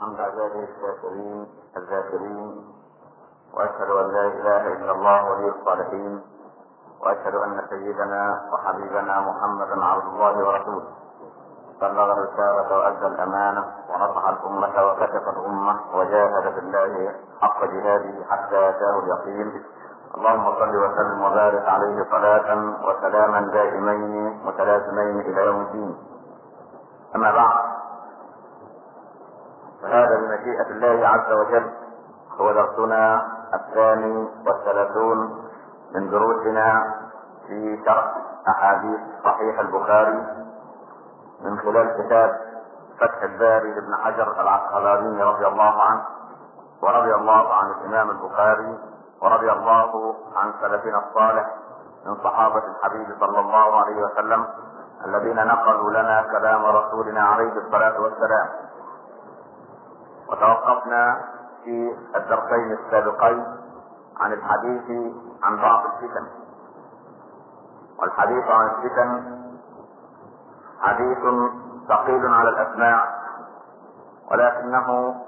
حمد عباده الشاكرين الذاكرين، واشهد ان لا اله الا الله ولي الصالحين، واشهد ان سيدنا وحبيبنا محمدا عبد الله ورسوله، بلغ الرسالة وأدى الأمانة ونصح الأمة وكشف الأمة وجاهد في الله حق جهاده حتى أتاه اليقين. اللهم صل وسلم وبارك عليه صلاة وسلاما دائمين متلازمين إلى يوم الدين. أما بعد، فهذا بمشيئة الله عز وجل هو درسنا 32 من دروسنا في شرح أحاديث صحيح البخاري من خلال كتاب فتح الباري لابن حجر العسقلاني رضي الله عنه، ورضي الله عن الإمام البخاري، ورضي الله عن سلفنا الصالح من صحابة الحبيب صلى الله عليه وسلم الذين نقلوا لنا كلام رسولنا عليه الصلاة والسلام. وتوقفنا في الدرسين السابقين عن الحديث عن بعض الفتن، والحديث عن الفتن حديث ثقيل على الأسماع، ولكنه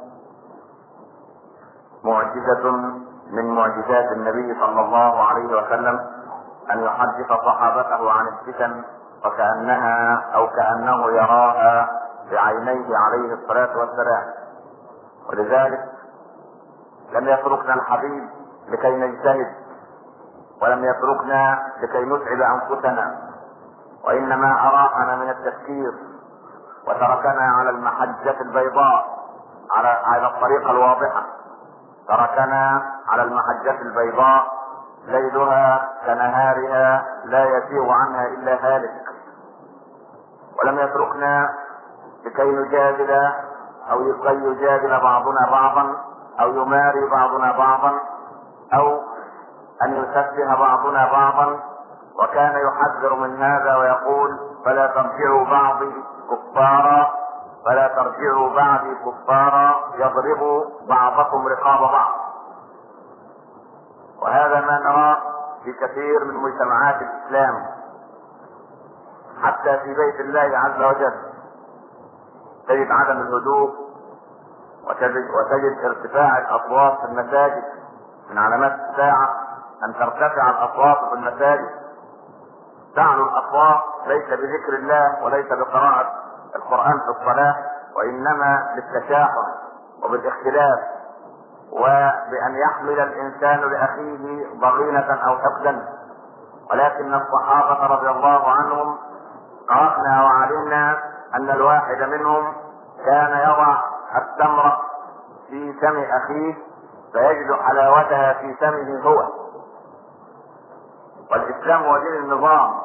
معجزة من معجزات النبي صلى الله عليه وسلم أن يحدث صحابته عن الفتن وكأنها أو كأنه يراها بعينيه عليه الصلاة والسلام. ولذلك لم يتركنا الحبيب لكي نجتهد، ولم يتركنا لكي نتعب أنفسنا، وإنما أراحنا من التفكير وتركنا على المحجة البيضاء، على الطريقة الواضحة. تركنا على المحجة البيضاء ليلها كنهارها لا يزيغ عنها إلا هالك. ولم يتركنا لكي نجادل أو لكي يجادل بعضنا بعضا، أو يماري بعضنا بعضا، أو أن يسفه بعضنا بعضا. وكان يحذر من هذا ويقول: فلا ترجعوا بعضي كفارا، فلا ترجعوا بعضي كفارا يضرب بعضكم رقاب بعض. وهذا ما نراه في كثير من مجتمعات الإسلام، حتى في بيت الله عز وجل تجد عدم الهدوء، وتجد ارتفاع الأصوات في المساجد. من علامات الساعة أن ترتفع الأصوات في المساجد، تعلو الأصوات ليس بذكر الله وليس بقراءة القرآن في الصلاة، وإنما بالتشاحن وبالاختلاف، وبأن يحمل الإنسان لأخيه ضغينة أو حقدا. ولكن الصحابة رضي الله عنهم قرأنا وعلمنا أن الواحد منهم كان يضع التمرة في فم أخيه فيجد حلاوتها في فمه هو. والإسلام هو دين النظام،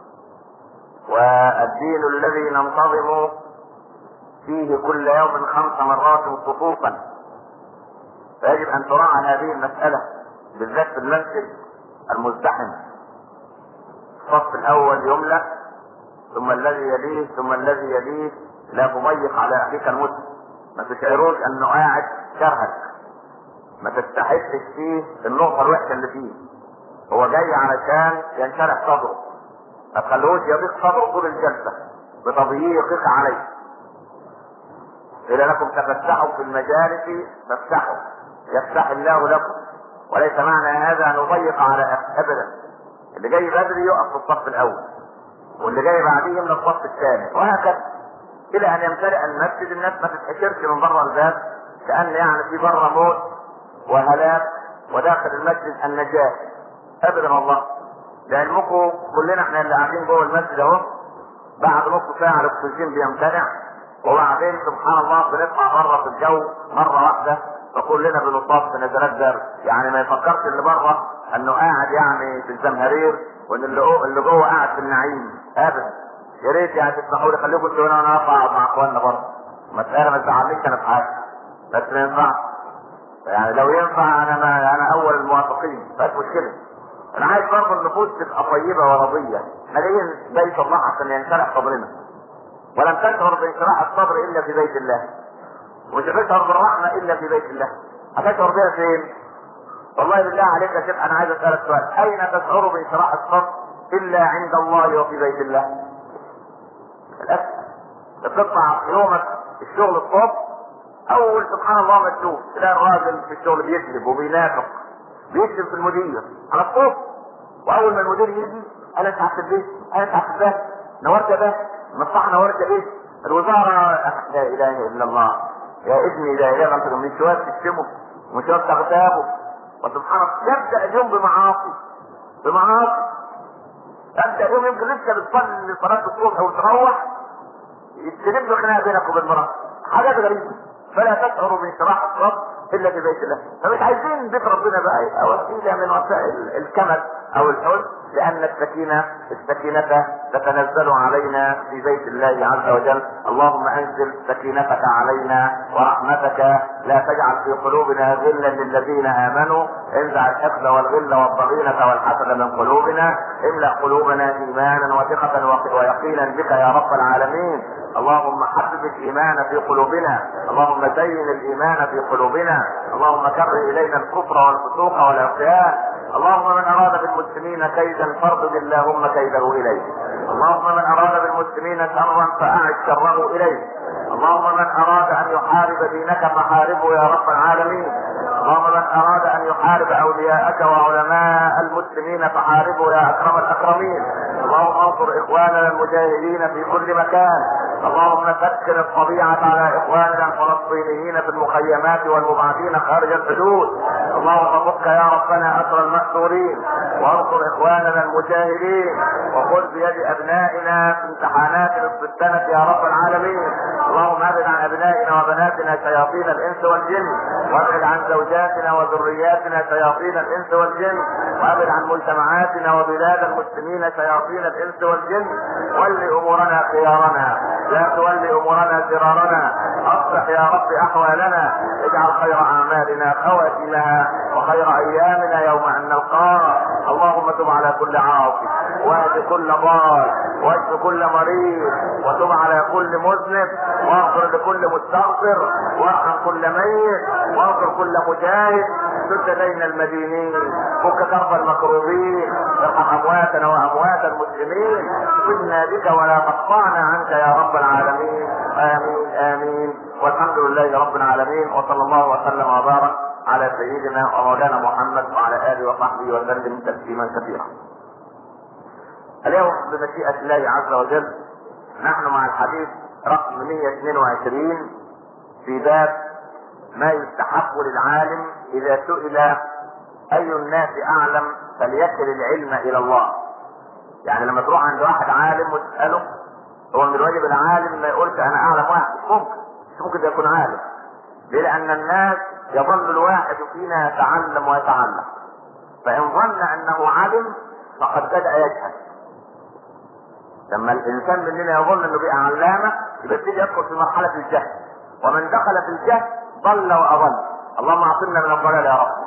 والدين الذي ننتظم فيه كل يوم 5 مرات صفوفا. فيجب أن تراعى هذه المسألة بالذات في المسجد المزدحم. الصف الأول يملأ، ثم الذي يليه، ثم الذي يليه. لا تضيق على أخيك المسلم، ما تشعروش أنه قاعد كرهك، ما تستحسش فيه النقطة الوحشة اللي فيه. هو جاي علشان ينشرح صدره، ما تخلوش يضيق صدره طول الجلسة بتضييقك عليه. إذا لكم تفسحوا في المجالس فافسحوا يفسح الله لكم. وليس معنى هذا أن نضيق على أبدا. اللي جاي بدري يقف في الصف الأول، واللي جاي بعديه من الصف الثاني، وهكذا إلى أن يمتلئ المسجد. الناس ما تتحشرش من بره الباب كأن يعني في بره موت وهلاك، وداخل المسجد النجاة أبدا والله. لعلمكم كلنا احنا اللي قاعدين جوه المسجد اهو، بعد نص ساعة الاكسجين بيمتنع، وبعدين سبحان الله بنطلع بره في الجو مرة واحدة فكلنا بنصاب في نزلات برد. يعني ما يفكرش اللي بره انه قاعد يعني في الزمهرير، وان اللي جوه قاعد في النعيم ابدا. يا ريت يعني تسمحوا لي خليكم انتوا هنا وانا اقعد مع اخواننا بره. مسألة ما تزعلنيش انا في حاجة، بس ما ينفعش. يعني لو ينفع انا اول الموافقين، بس مشكلة. انا عايز برضه النفوس تبقى طيبة ورضية. احنا جايين بيت الله عشان ينشرح صدرنا، ولم تشعر بانشراح الصدر الا في بيت الله، ومش هتشعر بالرحمة الا في بيت الله. هتشعر بها فين؟ والله بالله عليك يا شيخ انا عايز اسألك سؤال: اين تشعر بانشراح الصدر الا عند الله وفي بيت الله؟ للأسف بتطلع يومك الشغل الصبح اول سبحان الله ما تشوف تلاقي الراجل في الشغل بيكذب وبينافق، بيكذب في المدير على الصوت، واول ما المدير يجي انا اسعى في البيت، انا اسعى في البيت، نورت ده مصلحه، نورت ايه الوزاره، لا اله الا الله يا ابني، لا اله الا الله، من شويه تشتمه ومن شويه تغتابه، وسبحان الله يبدا اليوم بمعاصي تبدا اليوم يمكن لسه بتصلي صلاه الصبح وتروح يتجنب له خناقه بينك وبين مراتك، حاجات غريبه، فلا تشعر بانشراح الصدر الا في بيت الله. فمش عايزين بيت ربنا بقى يبقى وسيله من وسائل الكمل او الحزن، لان السكينه تتنزل علينا في بيت الله عز وجل. اللهم انزل سكينتك علينا ورحمتك، لا تجعل في قلوبنا غلا للذين امنوا، انزع الحقد والغل والضغينه والحسد من قلوبنا، املا قلوبنا ايمانا وثقه ويقينا بك يا رب العالمين. اللهم حبب الايمان في قلوبنا، اللهم زين الايمان في قلوبنا، اللهم كره الينا الكفر والفسوق والعصيان. اللهم من اراد بالمسلمين كيدا فاردد اللهم كيده اليه، اللهم من اراد بالمسلمين شرا فاعد شره اليه، اللهم من اراد ان يحارب دينك فحاربه يا رب العالمين، اللهم من اراد ان يحارب اولياءك وعلماء المسلمين فحاربه يا اكرم الاكرمين. اللهم انصر اخواننا المجاهدين في كل مكان، اللهم سكن الطبيعة على اخواننا الفلسطينيين في المخيمات والمبعدين خارج الحدود. اللهم فك يا ربنا اسر المأسورين، وانصر اخواننا المجاهدين، وخذ بيد ابنائنا في امتحانات نصف السنة يا رب العالمين. اللهم ابعد عن ابنائنا وبناتنا شياطين الانس والجن، وابعد عن زوجاتنا وذرياتنا شياطين الانس والجن، وابعد عن مجتمعاتنا وبلاد المسلمين شياطين الانس والجن. ول امورنا خيارنا، لا تولي امورنا شرارنا، اصلح يا رب احوالنا، اجعل خير اعمالنا خواتمها وخير ايامنا يوم ان نلقاك. اللهم تب على كل عاصي، واهد كل ضال، واشف كل مريض، وتب على كل مذنب، واغفر لكل مستغفر، وارحم كل ميت، واغفر كل مجاهد، سد دين المدينين، فك كرب المكروبين، ارحم امواتنا واموات المسلمين، سدنا بك ولا تقطعنا عنك يا رب العالمين. امين امين، والحمد لله رب العالمين، وصلى الله وسلم وبارك على سيدنا ومولانا محمد وعلى اله وصحبه وسلم تسليما كثيرا. اليوم بمشيئة الله عز وجل نحن مع الحديث رقم 122 في باب ما يستحق للعالم اذا سئل اي الناس اعلم فليكل العلم الى الله. يعني لما تروح عند واحد عالم وتسأله، هو من الواجب العالم ما يقولش انا اعلم واحد، مش ممكن يكون عالم. ليه؟ لان الناس يظل الواحد فينا يتعلم ويتعلم، فان ظن انه علم فقد بدأ يجهل. لما الانسان مننا يظن انه بقى علامة يبتدي يدخل في مرحلة الجهل، ومن دخل في الجهل ضل واضل. اللهم اعصمنا من الضلال يا رب.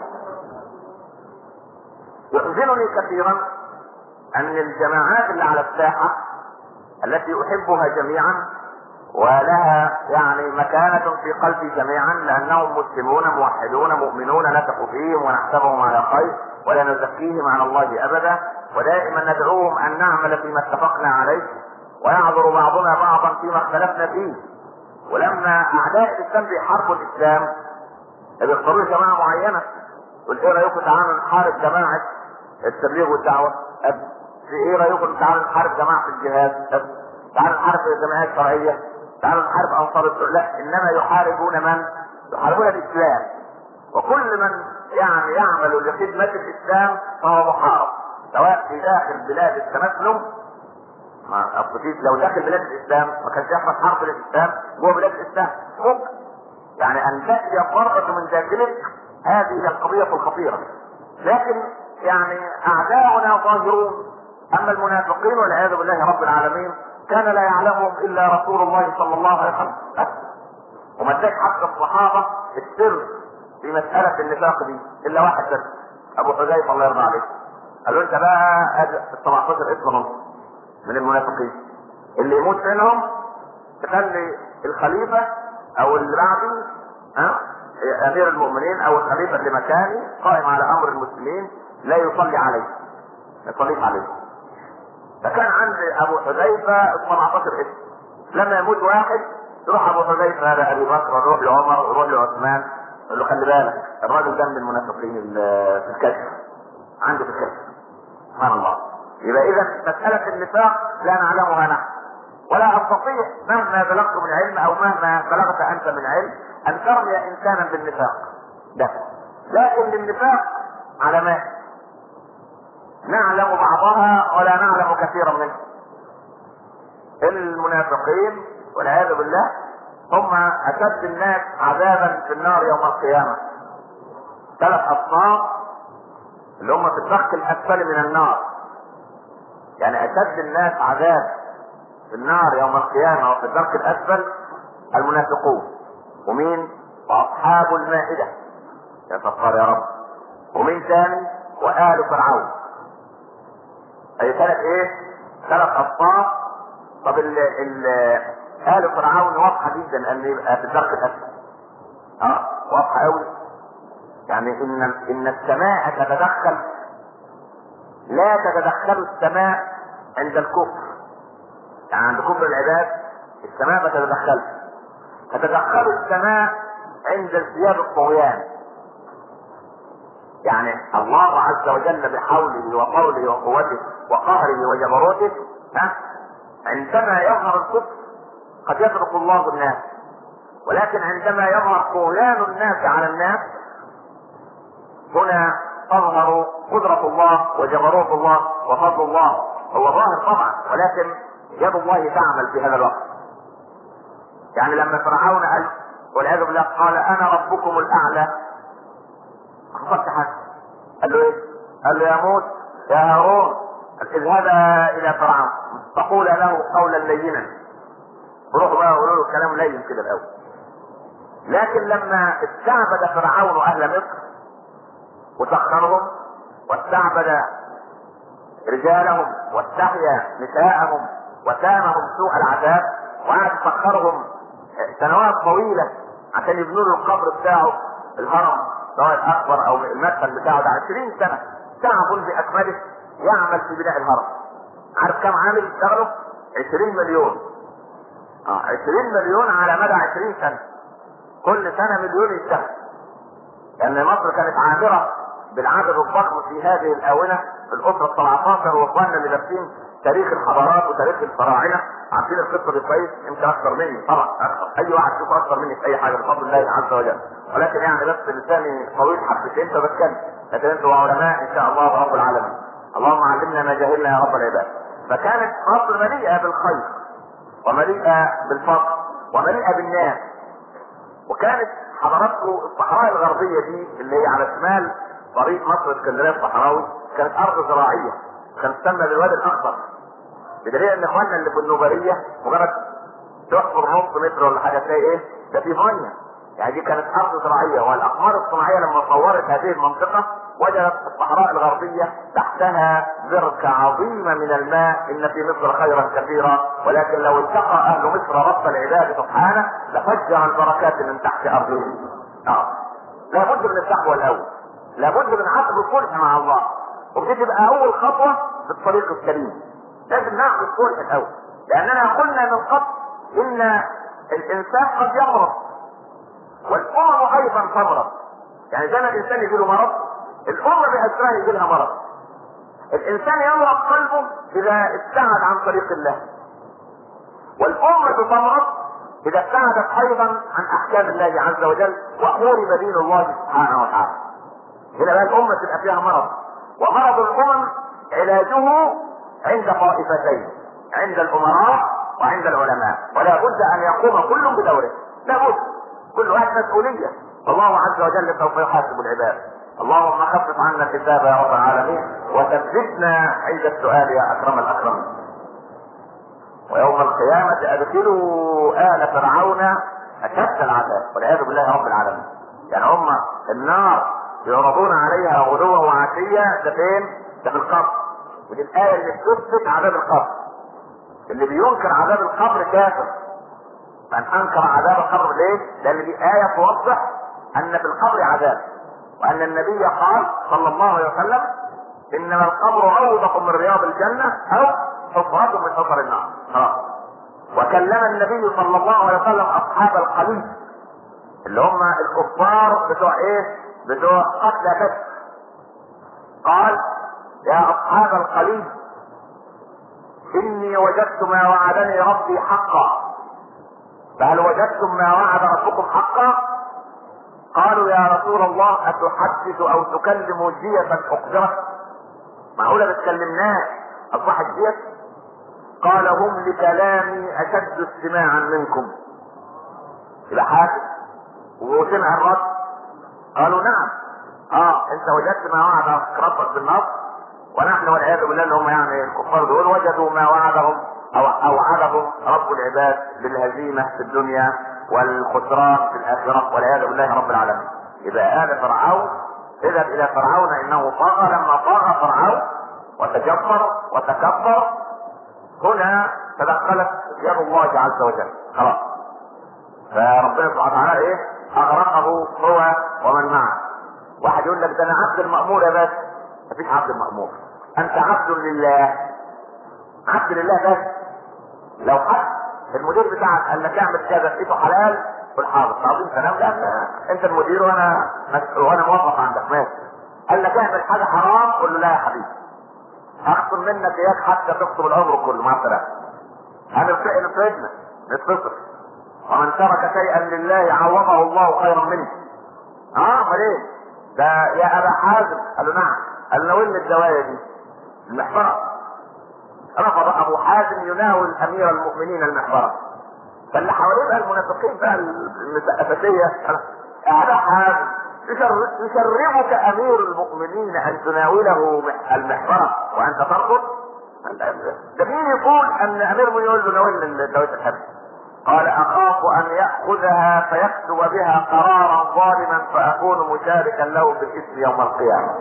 يحزنني كثيرا ان الجماعات اللي على الساحة التي احبها جميعا ولها يعني مكانة في قلبي جميعا، لانهم مسلمون موحدون مؤمنون نثق فيهم ونحسبهم على خير ولا نزكيهم على الله ابدا، ودائما ندعوهم ان نعمل فيما اتفقنا عليه ويعذر بعضنا بعضا فيما اختلفنا فيه. ولما اعداء الاسلام بيحاربوا الاسلام بيختاروا جماعة معينة، يقول ايه رايكم تعالوا نحارب جماعة التبليغ والدعوة، في ايه رايكم تعالوا نحارب جماعة الجهاد، تعالوا نحارب الجماعات الشرعية، تعالوا نحارب انصار السنة. لا، انما يحاربون من؟ يحاربون الاسلام، وكل من يعني يعمل لخدمة الاسلام فهو محارب، سواء في داخل بلاد التمسلم. لو داخل بلاد الاسلام ما كانش يحصل حرب للاسلام جوه بلاد الاسلام، ممكن يعني ان تأتي فرقة من داخلك، هذه هي القضية الخطيرة. لكن يعني اعداؤنا ظاهرون، اما المنافقين والعياذ بالله رب العالمين كان لا يعلمهم الا رسول الله صلى الله عليه وسلم. وما اداش حتى الصحابة السر في مسألة النفاق دي الا واحد بس، ابو حذيفة الله يرضى عليه. قال له انت بقى 17 اسمهم من المنافقين اللي يموت منهم تخلي الخليفة او اللي بعده امير المؤمنين او الخليفة اللي مكاني قائم على امر المسلمين لا يصلي عليه، ما يصليش عليه. فكان عند ابو حذيفة 17 اسم، لما يموت واحد يروح ابو حذيفه هذا ابي بكر، يروح لعمر، يروح لعثمان، يقول له خلي بالك الراجل ده من المنافقين في الكشف، عنده في الكشف. سبحان الله. يبقى اذا مساله النفاق لا نعلمها نحن، ولا استطيع مهما بلغت من علم او مهما بلغت انت من علم ان ترمي انسانا بالنفاق ده. لكن للنفاق علامات نعلم بعضها ولا نعلم كثيرا منها. المنافقين والعياذ بالله هم اشد الناس عذابا في النار يوم القيامه. 3 اصناف اللي هم في الدرك الاسفل من النار، يعني اشد الناس عذاب في النار يوم القيامه وفي الدرك الاسفل المنافقون. ومين؟ واصحاب المائده، يا ستار يا رب. ومين تاني؟ وآل فرعون. اي 3 اصناف. طب آل فرعون واضحه جدا ان يبقى في الدرك الاسفل. واضحه قوي. يعني ان السماء تتدخل، لا تتدخل السماء عند الكفر، يعني عند كفر العباد السماء ما تتدخلش، تتدخل السماء عند ازدياد الطغيان. يعني الله عز وجل بحوله وقوله وقوته وقهره وجبروته عندما يظهر الكفر قد يترك الله الناس، ولكن عندما يظهر طغيان الناس على الناس هنا تظهر قدرة الله وجبروت الله وفضل الله. هو ظاهر طبعا، ولكن يد الله تعمل في هذا الوقت. يعني لما فرعون قال والعياذ بالله قال انا ربكم الاعلى، خطبت حاجه، قال له ايه؟ قال له يا موسى يا هارون اذهبا الى فرعون فقولا له قولا لينا. روحوا بقى وقولوا له كلام لين كده الاول. لكن لما استعبد فرعون اهل مصر وسخرهم واستعبد رجالهم واستحيا نساءهم وسامهم سوء العذاب وقعد يسخرهم سنوات طويله عشان يبنوا له القبر بتاعه الهرم سواء الاكبر او المدفن بتاعه ده 20 سنه تعب باكمله يعمل في بناء الهرم. عارف كم عامل يشتغله؟ 20 مليون. 20 مليون على مدى 20 سنه، كل سنه مليون يشتغل. لان مصر كانت عامره بالعدد الضخم في هذه الاونه. الاسره 17 واخواننا اللي لابسين تاريخ الحضارات وتاريخ الفراعنه عارفين القصه دي كويس، يمكن اكثر مني طبعا، اكثر اي واحد يشوف اكثر مني في اي حاجه بفضل الله عز وجل، ولكن يعني بس لساني طويل حبتين فبتكلم، لكن انتم علماء ان شاء الله رب العالمين. اللهم علمنا ما جهلنا يا رب العباد. فكانت مصر مليئه بالخير ومليئه بالفضل ومليئه بالناس. وكانت حضراتكم الصحراء الغربيه دي اللي هي على شمال طريق مصر اسكندريه الصحراوي كانت ارض زراعيه، كانت تسمى بالوادي الاخضر، بدليل ان اخواننا اللي في النوبريه مجرد تحفر نص متر ولا حاجه تلاقي ايه؟ ده في ميه. يعني دي كانت ارض زراعيه. والاقمار الصناعيه لما صورت هذه المنطقه وجدت الصحراء الغربيه تحتها بركه عظيمه من الماء. ان في مصر خيرا كثيرا، ولكن لو اتقى اهل مصر رب العباد سبحانه لفجر البركات من تحت ارضهم. لابد من التقوى الاول، لابد من عقد الصلح مع الله، ودي تبقى اول خطوه في الطريق السليم. لازم نعقد الصلح الاول، لاننا قلنا من قبل ان الانسان قد يمرض والامم ايضا تمرض. يعني زي ما الانسان يجي له مرض الامه باسرها يجي لها مرض. الانسان يمرض قلبه اذا ابتعد عن طريق الله، والامه تمرض اذا ابتعدت ايضا عن احكام الله عز وجل وحورب دين الله سبحانه وتعالى. هنا بقى الامه تبقى فيها مرض. ومرض الامم علاجه عند طائفتين، عند الامراء وعند العلماء، ولا بد ان يقوم كل بدوره. لا بد، كل واحد مسؤوليه، الله عز وجل سوف يحاسب العباد. اللهم خفف عنا الحساب يا رب العالمين، وثبتنا عند السؤال يا اكرم الاكرمين. ويوم القيامه ادخلوا ال فرعون اشد العذاب والعياذ بالله رب العالمين. يعني هم النار يعرضون عليها غدوا وعشيا، ده فين؟ ده في القبر. ودي الايه اللي بتثبت عذاب القبر. اللي بينكر عذاب القبر كافر. من انكر عذاب القبر ليه؟ لان دي ايه توضح ان في القبر عذاب، وان النبي قال صلى الله عليه وسلم انما القبر روضة من رياض الجنه او حفرة من حفر النار. وكلم النبي صلى الله عليه وسلم اصحاب القليل اللي هم الكفار بتوع ايه؟ بتوع قتل بدر. قال يا اصحاب القليل اني وجدت ما وعدني ربي حقا، فهل وجدتم ما وعد ربكم حقا؟ قالوا يا رسول الله اتحدث او تكلم جيفا اقدرت؟ معقوله بتكلمناه اصبحت جيف؟ قال هم لكلامي اشد استماعا منكم. يبقى حاسب وسمع الرد. قالوا نعم انت وجدت ما وعد ربك بالنصر، ونحن والعياذ بالله اللي هم يعني الكفار دول وجدوا ما وعدهم او اوعدهم رب العباد بالهزيمه في الدنيا والخسران في الاخره والعياذ بالله رب العالمين. يبقى آل فرعون اذهب الى فرعون انه طغى. لما طغى فرعون وتجبر وتكبر هنا تدخلت يد الله عز وجل خلاص. فربنا سبحانه وتعالى ايه؟ اغرقه هو ومن معه. واحد يقول لك ده انا عبد المأمور يا باشا. مفيش عبد المأمور، انت عبد لله. عبد لله بس. لو حد المدير بتاعك قال لك اعمل كذا ايده حلال قول حاضر. تعظيم سلام. لا انت المدير وانا موظف عندك ماشي. قال لك اعمل حاجه حرام قول له لا يا حبيبي هخصم منك اياك حتى تخصم العمر كله مع السلامه. هنفرقنا نتصل. ومن ترك شيئا لله عوضه الله خيرا منه. امال ايه؟ ده يا ابا حازم قال له نعم. قال له وين الدوايه دي؟ المحبره. رفض ابو حازم يناول امير المؤمنين المحبره. فاللي حواليه بقى المنافقين بقى الاساسيه يا ابا حازم يشربك امير المؤمنين ان تناوله المحبره وانت ترفض؟ ده مين يقول ان امير المؤمنين يقول له ناولني دوايه الحبس؟ قال اخاف ان ياخذها فيكتب بها قرارا ظالما فاكون مشاركا له في الاثم يوم القيامه.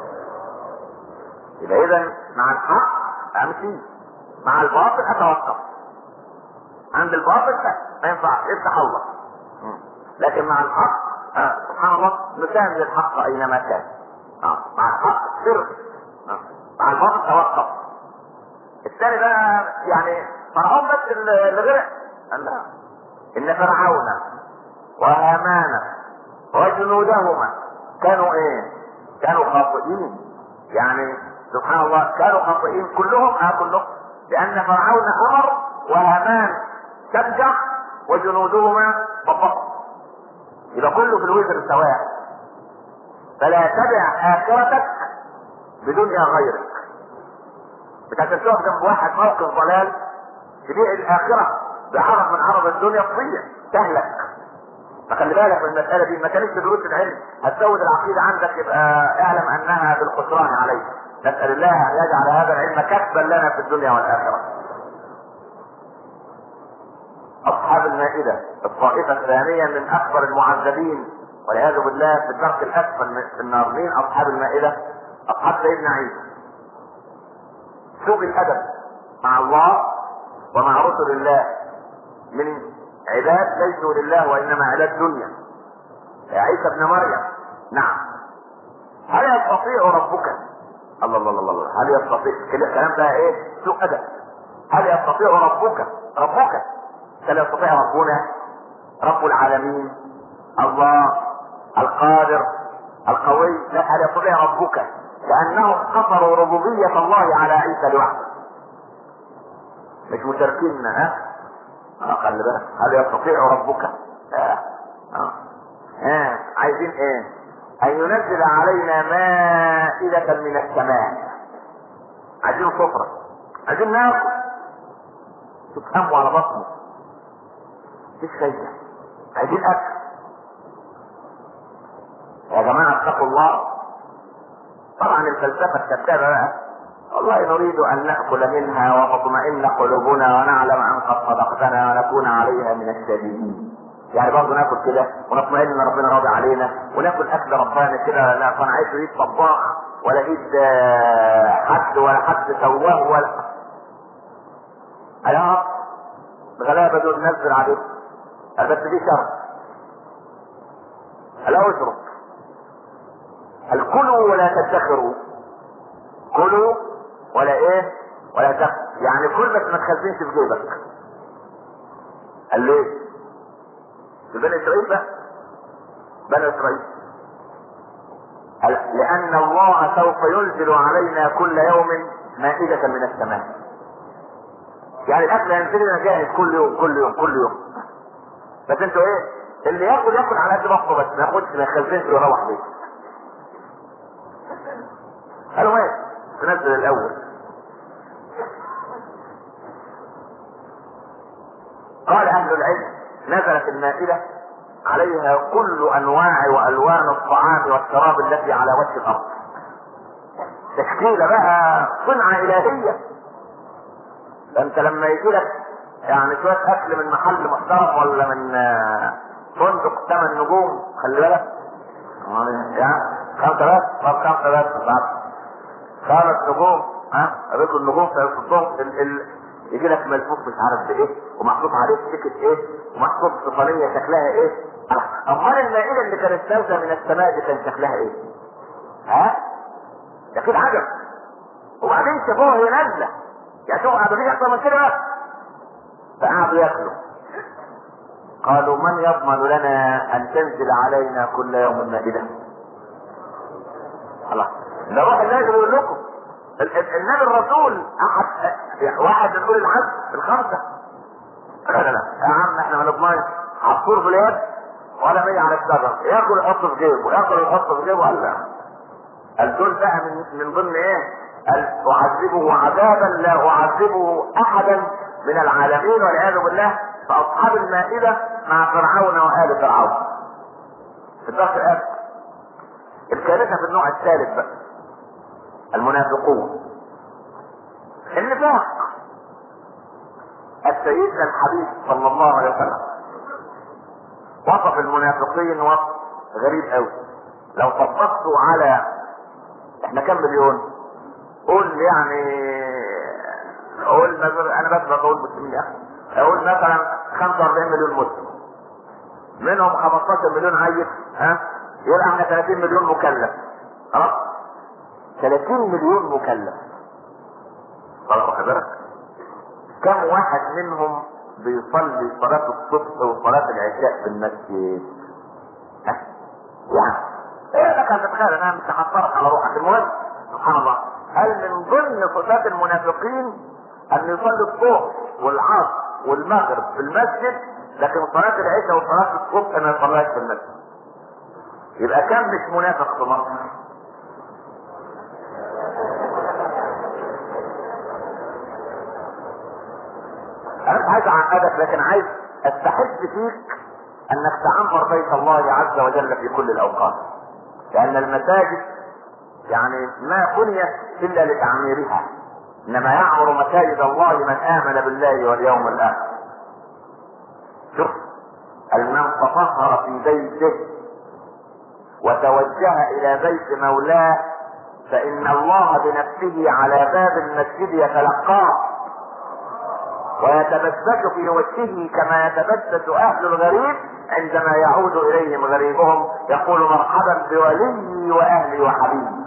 يبقى اذا مع الحق امشي، مع الباطل اتوقف. عند الباطل ما ينفع افتح الله، لكن مع الحق سبحان الله نساند الحق اينما كان. مع الحق سر، مع الباطل توقف. الثاني بقى يعني فرعون بس اللي غرق. لا، ان فرعون وهامان وجنودهما كانوا ايه؟ كانوا خاطئين. يعني سبحان الله كانوا خاطئين كلهم كلهم، لان فرعون امر وهامان شجع وجنودهما طبقوا. يبقى كله في الوزر سواء. فلا تبع اخرتك بدنيا غيرك. بتتشوف جنب واحد موقف ضلال تبيع الاخره بعرض من عرض الدنيا تضيع تهلك. فخلي بالك من المساله دي. ما كانتش دروس العلم هتزود العقيده عندك يبقى اعلم انها بالخسران عليك. نسال الله ان يجعل هذا العلم كسبا لنا في الدنيا والاخره. اصحاب المائده الطائفه الثانيه من اكبر المعذبين والعياذ بالله في الدرك الاسفل في النار. مين اصحاب المائده؟ اصحاب سيدنا عيسى. سوء الادب مع الله ومع رسل الله من عباد ليسوا لله وانما عباد دنيا. يا عيسى ابن مريم نعم هل يستطيع ربك؟ الله الله الله الله. هل يستطيع؟ الكلام ده ايه؟ سوء ادب. هل يستطيع ربك؟ هل يستطيع ربنا رب العالمين الله القادر القوي؟ لا، هل يستطيع ربك؟ لانهم قصروا ربوبيه الله على عيسى لوحده، مش مشاركيننا. خلي بالك. هل يستطيع ربك؟ عايزين ايه؟ ان ينزل علينا مائدة من السماء. عايزين سفرة، عايزين ناكل تتهموا على بطنه مفيش فايدة. عايزين اكل. يا جماعة اتقوا الله. طبعا الفلسفة الكذابة بقى والله نريد ان نأكل منها وتطمئن قلوبنا ونعلم ان قد صدقتنا ونكون عليها من الشاهدين. يعني برضه ناكل كده ونطمئن ان ربنا راضي علينا وناكل اكل ربنا كده لا صنعته ايد طباخ ولا ايد حد ولا حد سواه ولا يا الغلابه دول نزل عليهم. بس دي شرط. الا اشرب. كلوا ولا تدخروا. كلوا ولا ايه؟ ولا تدخروا. يعني كل بس ما تخزنش في جيبك. قال ليه؟ في بني اسرائيل بقى، بني اسرائيل قال لان الله سوف ينزل علينا كل يوم مائدة من السماء. يعني الاكل هينزل لنا جاهز كل يوم كل يوم كل يوم، بس انتوا ايه؟ اللي ياكل على قد بطنه، بس ما ياخدش ما يخزنش ويروح بيته. قالوا ماشي تنزل الاول. قال اهل العلم نزلت المائدة عليها كل انواع والوان الطعام والشراب التي على وجه الارض، تشكيلة بقى صنعة الهية. انت لما يجي لك يعني شوية اكل من محل محترم ولا من فندق 8 نجوم، خلي بالك يعني 5 بس، طب 5 بس 5 نجوم، رجل نجوم يجي لك ملفوف مش عارف بايه، ومحطوط عليه تيكت ايه، ومحطوط في صينيه شكلها ايه. امال المائده اللي كانت نازله من السماء دي كان شكلها ايه؟ ده كده عجب. وبعدين شافوها هي نازله، يعني شوفوا قاعدين اكتر من كده بقى، فقعدوا ياكلوا. قالوا من يضمن لنا ان تنزل علينا كل يوم مائده؟ خلاص ده روح الله يقول لكم النبي الرسول واحد من اولي العزم الخمسه. لا يا عم احنا ما نضمنش، عصفور في اليد ولا مية على الشجر، ياكل يحطه في جيبه، ياكل يحطه في جيبه. قال دول بقى من ضمن ايه؟ قال اعذبه عذابا لا اعذبه احدا من العالمين والعياذ بالله. فاصحاب المائده مع فرعون وآل فرعون في الدرس الآن. الكارثه في النوع الثالث بقى المنافقون. النفاق. سيدنا الحبيب صلى الله عليه وسلم وصف المنافقين وصف غريب قوي. لو طبقته على احنا كم مليون؟ قول يعني اقول مثلا انا بس بقول مسلمين يا اخي، اقول مثلا 45 مليون مسلم، منهم 15 مليون عيل، يقول احنا 30 مليون مكلف. خلاص 30 مليون مكلف. خلاص واخد بالك كم واحد منهم بيصلي صلاة الصبح وصلاة العشاء في المسجد؟ يعني ايه لك هتتخيل، انا مش هحصرك على روحك. المهم سبحان الله، هل من ضمن صفات المنافقين ان يصلي الظهر والعصر والمغرب في المسجد، لكن صلاة العشاء وصلاة الصبح ما يصليهاش في المسجد؟ يبقى كم مش منافق في مصر؟ انا مش عايز اعقدك، لكن عايز استحث فيك انك تعمر بيت الله عز وجل في كل الاوقات، لان المساجد يعني ما بنيت الا لتعميرها، انما يعمر مساجد الله من امن بالله واليوم الاخر. شوف من تطهر في بيته وتوجه الى بيت مولاه فان الله بنفسه على باب المسجد يتلقاه ويتبسس في وجهه كما يتبسس اهل الغريب عندما يعود اليهم غريبهم، يقول مرحبا بولي واهلي وحبيبي.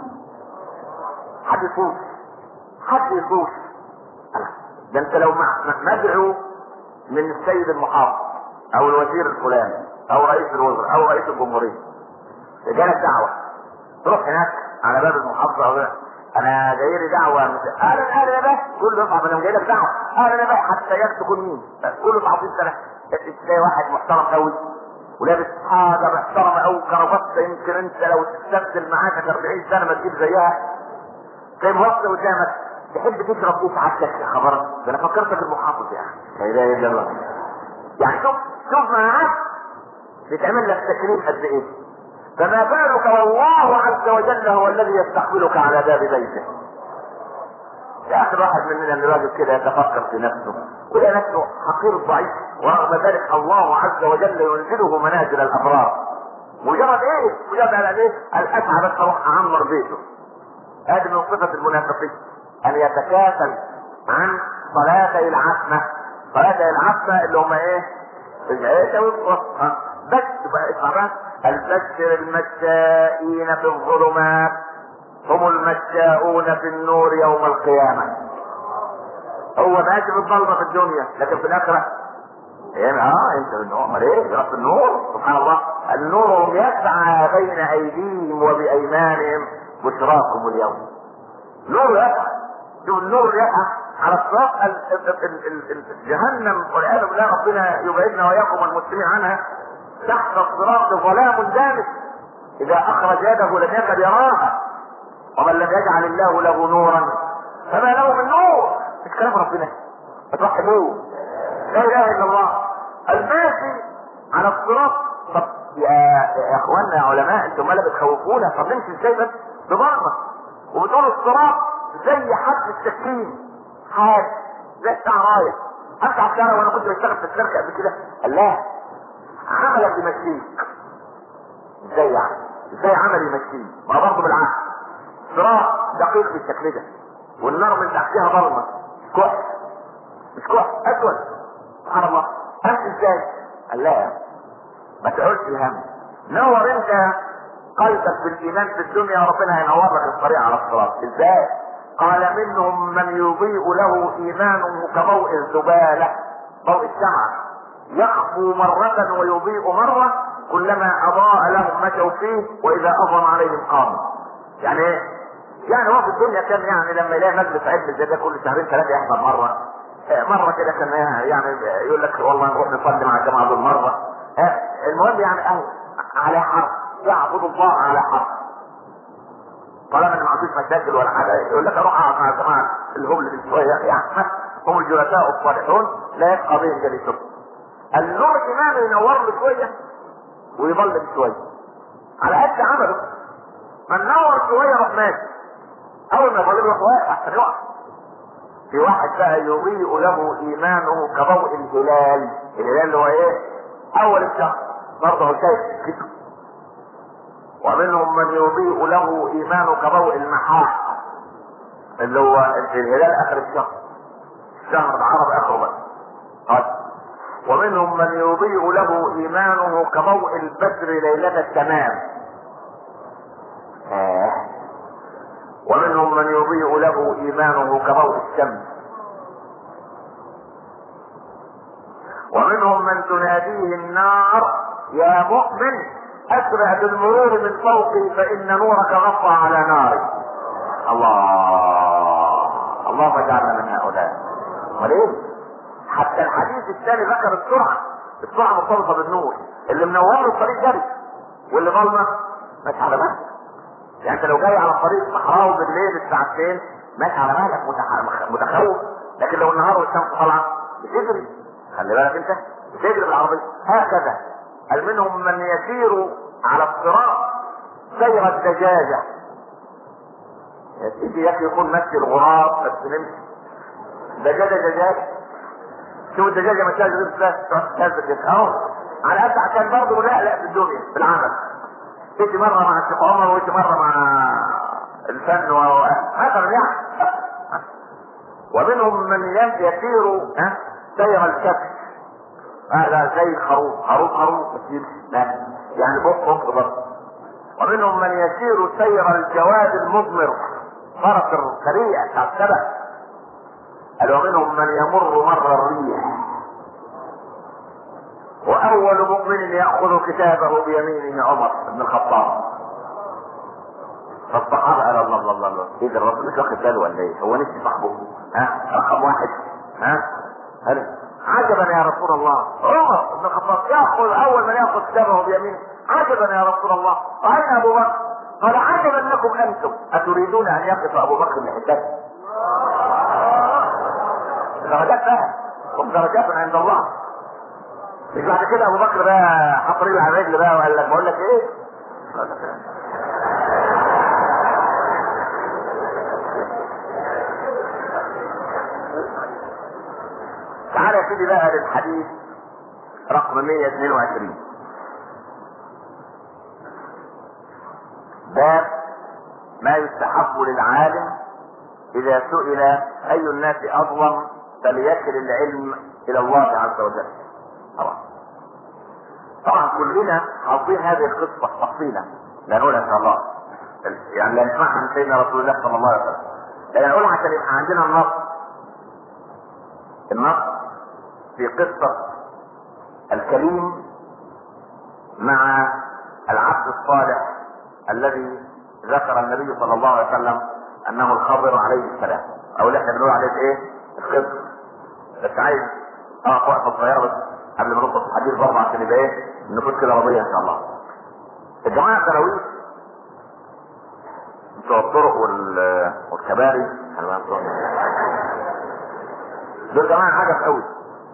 حد يفوت ده انت لو مدعو من السيد المحافظ او الوزير الفلاني او رئيس الوزراء او رئيس الجمهوريه، جالك دعوه تروح هناك على باب المحافظه او انا جاي لي دعوه اهلا يا باشا، كل يطلع انا جاي لك دعوه اهلا يا باشا، حتى تكون مين كله تعطيه سنه. تلاقي واحد محترم قوي ولابس حاجه محترمه قوي كرافته، يمكن انت لو تستبدل معاك 40 سنه ما تجيب زيها، زي موظف قدامك تحب تشرب ايه ساعتك يا خبر، ده انا فكرتك المحافظ يا اخي. لا اله الا الله. يعني شوف معاك بتعمل لك تكريم قد ايه، فما بالك والله عز وجل هو الذي يستقبلك على باب بيته. يا اخي الواحد مننا اللي راجل كده يتفكر في نفسه ويلاقي نفسه حقير ضعيف، ورغم ذلك الله عز وجل ينزله منازل الابرار. مجرد على ايه؟ الاسعى بس اروح اعمر بيته. هذه من صفة المنافقين ان يتكاسل عن صلاتي العتمة. صلاتي العتمة اللي هم ايه؟ العشاء والصبح. بس بقى اسمع بقى، البشر المشائين في الظلمات هم المشاؤون في النور يوم القيامة. هو ماشي في الظلمة في الدنيا، لكن في الآخرة يعني انت النور، امال ايه؟ رب النور سبحان الله. النور يسعى بين ايديهم وبايمانهم بشراكم اليوم. نور يسعى، شوف النور يسعى على الصراط. جهنم والعياذ بالله ربنا يبعدنا واياكم والمسلمين عنها. تحت الصراط ظلام دامس، اذا اخرج يده لم يكد يراها، ومن لم يجعل الله له نورا فما له من نور. مش كلام ربنا؟ فتوحدوه لا اله الا الله. الماشي على الصراط. طب يا اخواننا يا علماء، انتم ما بتخوفونا؟ طب نمشي ازاي بس بضربه وبتقول الصراط زي حد السكين، حاد زي الشعرايه. امشي على الشارع وانا كنت بشتغل في الشركه قبل كده. الله عمل بيمشيك ازاي يعني؟ ازاي عمل يمشيك؟ ما برضه بالعكس. صراط دقيق بالشكل ده والنار من تحتها ظلمه، مش كحل اسود. سبحان الله. امشي ازاي؟ الله ما تقولش هم. نور انت قلبك بالايمان في الدنيا، ربنا هينور لك الطريق على الصراط. ازاي؟ قال منهم من يضيء له ايمانه كضوء الزباله، ضوء الشمعه، يخفو مرة ويضيء مرة، كلما اضاء لهم مشوا فيه واذا اظلم عليهم قاموا. يعني ايه؟ يعني هو في الدنيا كان يعني لما يلاقي مجلس علم زي ده كل شهرين ثلاثة يحضر مرة كده كان يعني يقول لك والله نروح نصلي مع الجماعة دول مرة. المهم يعني اهو على حرف، يعبد الله على حرف. طالما ان ما عندوش مشاكل ولا حاجة يقول لك اروح اقعد مع الجماعة الهبل دي شوية، يعني هم الجلساء الصالحون لا يبقى بهم جليسهم. النور ايمانه ينور له شوية ويظلم شوية على قد عمله. من نور شوية يروح ماشي، اول ما يظلم يروح واقف احسن يقع. في واحد بقى يضيء له ايمانه كضوء الهلال. الهلال اللي هو ايه؟ اول الشهر برضه هو شايف كده. ومنهم من يضيء له ايمانه كضوء المحاح، اللي هو الهلال اخر الشهر، شهر العرب اخره بقى. ومنهم من يضيء له ايمانه كضوء البدر ليلة التمام. ومنهم من يضيء له ايمانه كضوء الشمس. ومنهم من تناديه النار يا مؤمن اسرع بالمرور من فوقي فان نورك غطى على ناري. اللهم اجعلنا من هؤلاء. وليه؟ حتى الحديث الثاني ذكر السرعة مرتبطة بالنور. اللي منور له الطريق جري واللي ظلمه ماشي على مهلك. يعني انت لو جاي على الطريق صحراوي بالليل الساعة 2 ماشي على مهلك متخوف، لكن لو النهار والشمس طالعة بتجري. خلي بالك انت بتجري بالعربية. هكذا قال منهم من يسير على الصراط سير الدجاجة. يا سيدي يا اخي يكون ماشي الغراب بس نمشي. دجاجة شوف الدجاجة ماشية غير تهز كده اهو على قد عشان برضه لا في الدنيا في العمل. تيجي مرة مع الشيخ عمر وتيجي مرة مع الفن مثلا يعني. ومنهم من يسير سير الكبش. هذا زي خروف بس يمشي يعني بق برضه. ومنهم من يسير سير الجواد المضمر، فرس السريع بتاع السبع. ومنهم من يمر مر الريح. واول مؤمن ياخذ كتابه بيمينه عمر بن الخطاب. فالصحابه قال الله ايه ده الرسول مش واخد باله ولا ايه؟ هو نسي صاحبه رقم واحد قال عجبا يا رسول الله. عمر بن الخطاب ياخذ اول من ياخذ كتابه بيمينه. عجبا يا رسول الله. واين ابو بكر؟ قال عجبا لكم انتم اتريدون ان يقف ابو بكر لحسابه. درجات بقى والدرجات من عند الله. مش بعد كده ابو بكر بقى حط رجل على رجل بقى وقال لك بقول لك ايه؟ تعالى يا سيدي بقى للحديث رقم 122. باب ما يستحب للعالم اذا سئل اي الناس اظلم فليكل العلم الى الله عز وجل. طبعا كلنا حافظين هذه القصه تفصيلا لا نقولها ان شاء الله، يعني لا نسمعها عن سيدنا رسول الله صلى الله عليه وسلم، لا نقولها عشان يبقى عندنا النص في قصه الكريم مع العبد الصالح الذي ذكر النبي صلى الله عليه وسلم انه الخضر عليه السلام، او اللي احنا بنقول عليه ايه؟ الخضر. بس عايز وقفه صغيره بس قبل ما ندخل في الحديث برضه عشان يبقى ايه؟ النفوس كده راضيه ان شاء الله. الجماعه التراويح بتوع الطرق والكباري دول جماعه عجب قوي.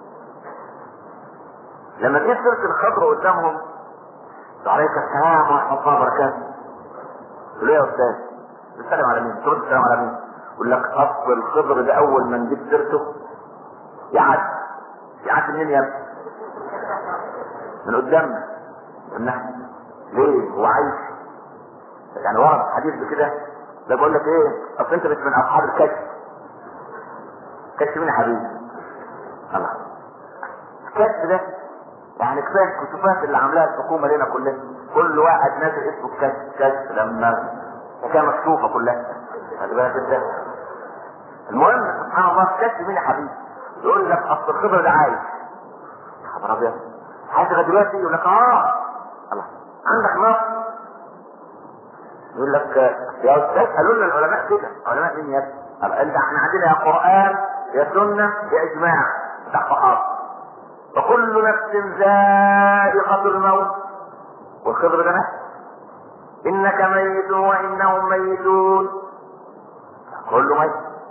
لما تيجي سيره الخضر قدامهم عليك السلام ورحمه الله وبركاته، تقول ايه يا استاذ؟ بتسلم على مين؟ ترد السلام على مين؟ يقول لك اصل الخضر ده اول ما نجيب سيرته يعدي منين يا ابني؟ من قدامنا. قلنا ليه؟ هو عايش يعني ورد حديث بكده. ده بقول لك ايه؟ اصل انت مش من اصحاب الكشف. كشف مين يا حبيبي؟ الله. الكشف ده يعني كفايه الكشوفات اللي عاملاها الحكومه لنا كلنا، كل واحد نازل اسمه كشف لما كان مكشوفه كلها. خلي بالك انت. المهم سبحان الله كشف مين يا حبيبي؟ يقول لك اصل الخبر ده عايش. يا خبر ابيض. عايز دلوقتي؟ يقول لك الله عندك نص. يقول لك يا استاذ قالوا لنا العلماء كده. علماء مين يا ابني؟ احنا عندنا يا قران يا سنه يا اجماع بتاع الصحابه. فكل نفس ذائقه الموت، والخضر ده نفس. انك ميت وانهم ميتون، كل ميت.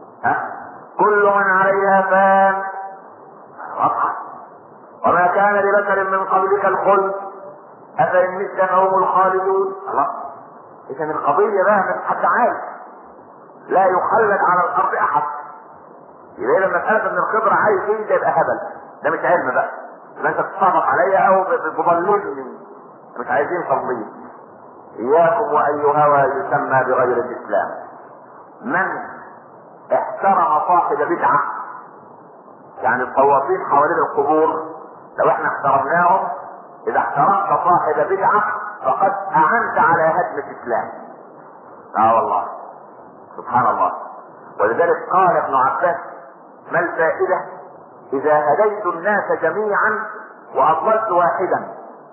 كل من عليها فان، واضحه. وما كان لبشر من قبلك الخلد افان مت فهم الخالدون. الله. اذا القضيه بقى من حد عايش لا يخلد على الارض احد. يبقى لما مساله ان الخضر عايش ايه ده يبقى هبل، ده مش علم بقى. لا انت بتصرف عليا او بتضللني، مش عايزين تضليل. اياكم واي هوى يسمى بغير الاسلام. من احترم صاحب بدعه، يعني الطوافين حوالين القبور لو احنا احترمناهم، اذا احترمت صاحب بدعه فقد اعنت على هدم الاسلام. والله سبحان الله. ولذلك قال ابن عباس: ما الفائده اذا هديت الناس جميعا واضللت واحدا؟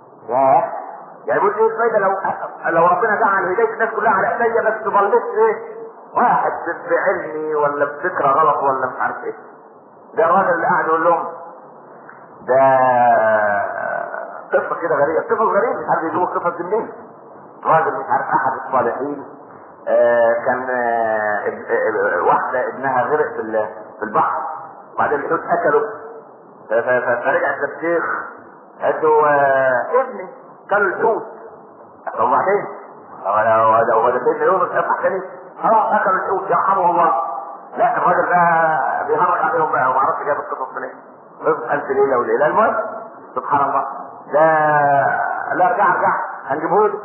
يعني بيقول ايه الفايده لو ربنا جعل هدايه الناس كلها على ايديا بس ضليت ايه؟ واحد بعلمي ولا بفكره غلط ولا مش عارف ايه. ده الراجل اللي قاعد يقول لهم ده قصه كده غريبه، قصه غريبه مش عارف يجيبوا القصه دي منين. راجل مش عارف احد الصالحين كان واحده ابنها غرق في البحر، وبعدين الحوت اكله. فرجعت للشيخ قالت له ابني كل الحوت. طب وبعدين؟ هو ده سيدنا يونس افتح تاني؟ اكل الحوت يرحمه الله. لا الراجل بقى بيهرج عليهم بقى وما اعرفش جاب القصص منين. ألف ليله وليله. المهم سبحان الله. لا ارجع هنجيبهولك.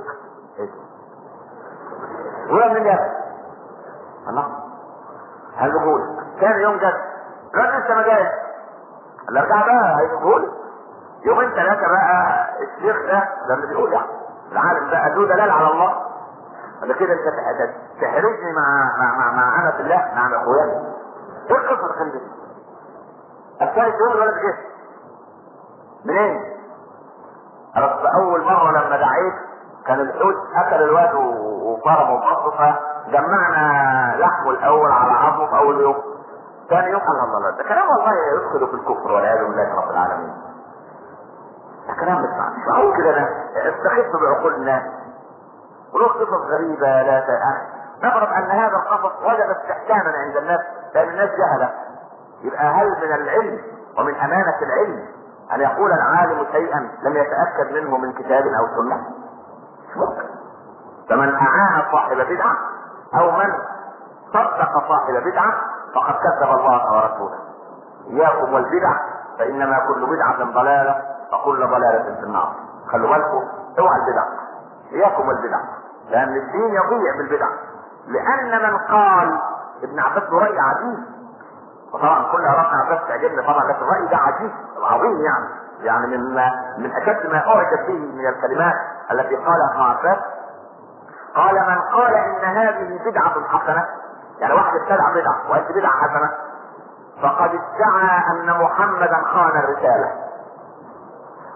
ولا من يد الله هنجيبهولك. كان يوم جد الراجل لسه ما جاش. اللي ارجع بقى هيجيبهولك. يومين ثلاثه بقى الشيخ ده اللي بيقول يعني العالم ده له دلال على الله. ولا كده انت تحرجني مع انا في الله مع اخويا. ايه القصه الخندق؟ الثالث يوم الولد جه منين؟ انا اول مره لما دعيت كان الحوت اكل الواد وفرمه وبطه، فجمعنا لحمه الاول على عظمه في اول يوم. ثاني يوم الله ده كلام والله يدخل في الكفر والعياذ بالله رب العالمين. ده كلام مش معقول كده. ده استخف بعقول الناس وله قصص غريبه لا نفرض ان هذا القصص وجد استحكاما عند الناس لان الناس جهله. يبقى هل من العلم ومن امانه العلم ان يقول العالم شيئا لم يتاكد منه من كتاب او سنه؟ مش ممكن. فمن اعان صاحب بدعه او من صدق صاحب بدعه فقد كذب الله ورسوله. اياكم والبدع فانما كل بدعه ضلاله وكل ضلاله في النار. خلوا بالكم اوعى البدع. اياكم والبدع لان الدين يضيع بالبدع. لان من قال ابن عباس له راي عجيب، وطبعا كل اراء ابن عباس تعجبني طبعا، لكن الراي ده عجيب عظيم يعني من اشد ما اعجب به من الكلمات التي قالها ابن عباس. قال من قال ان هذه بدعه حسنه، يعني واحد ابتدع بدعه وقالت بدعه حسنه، فقد ادعى ان محمدا خان الرساله.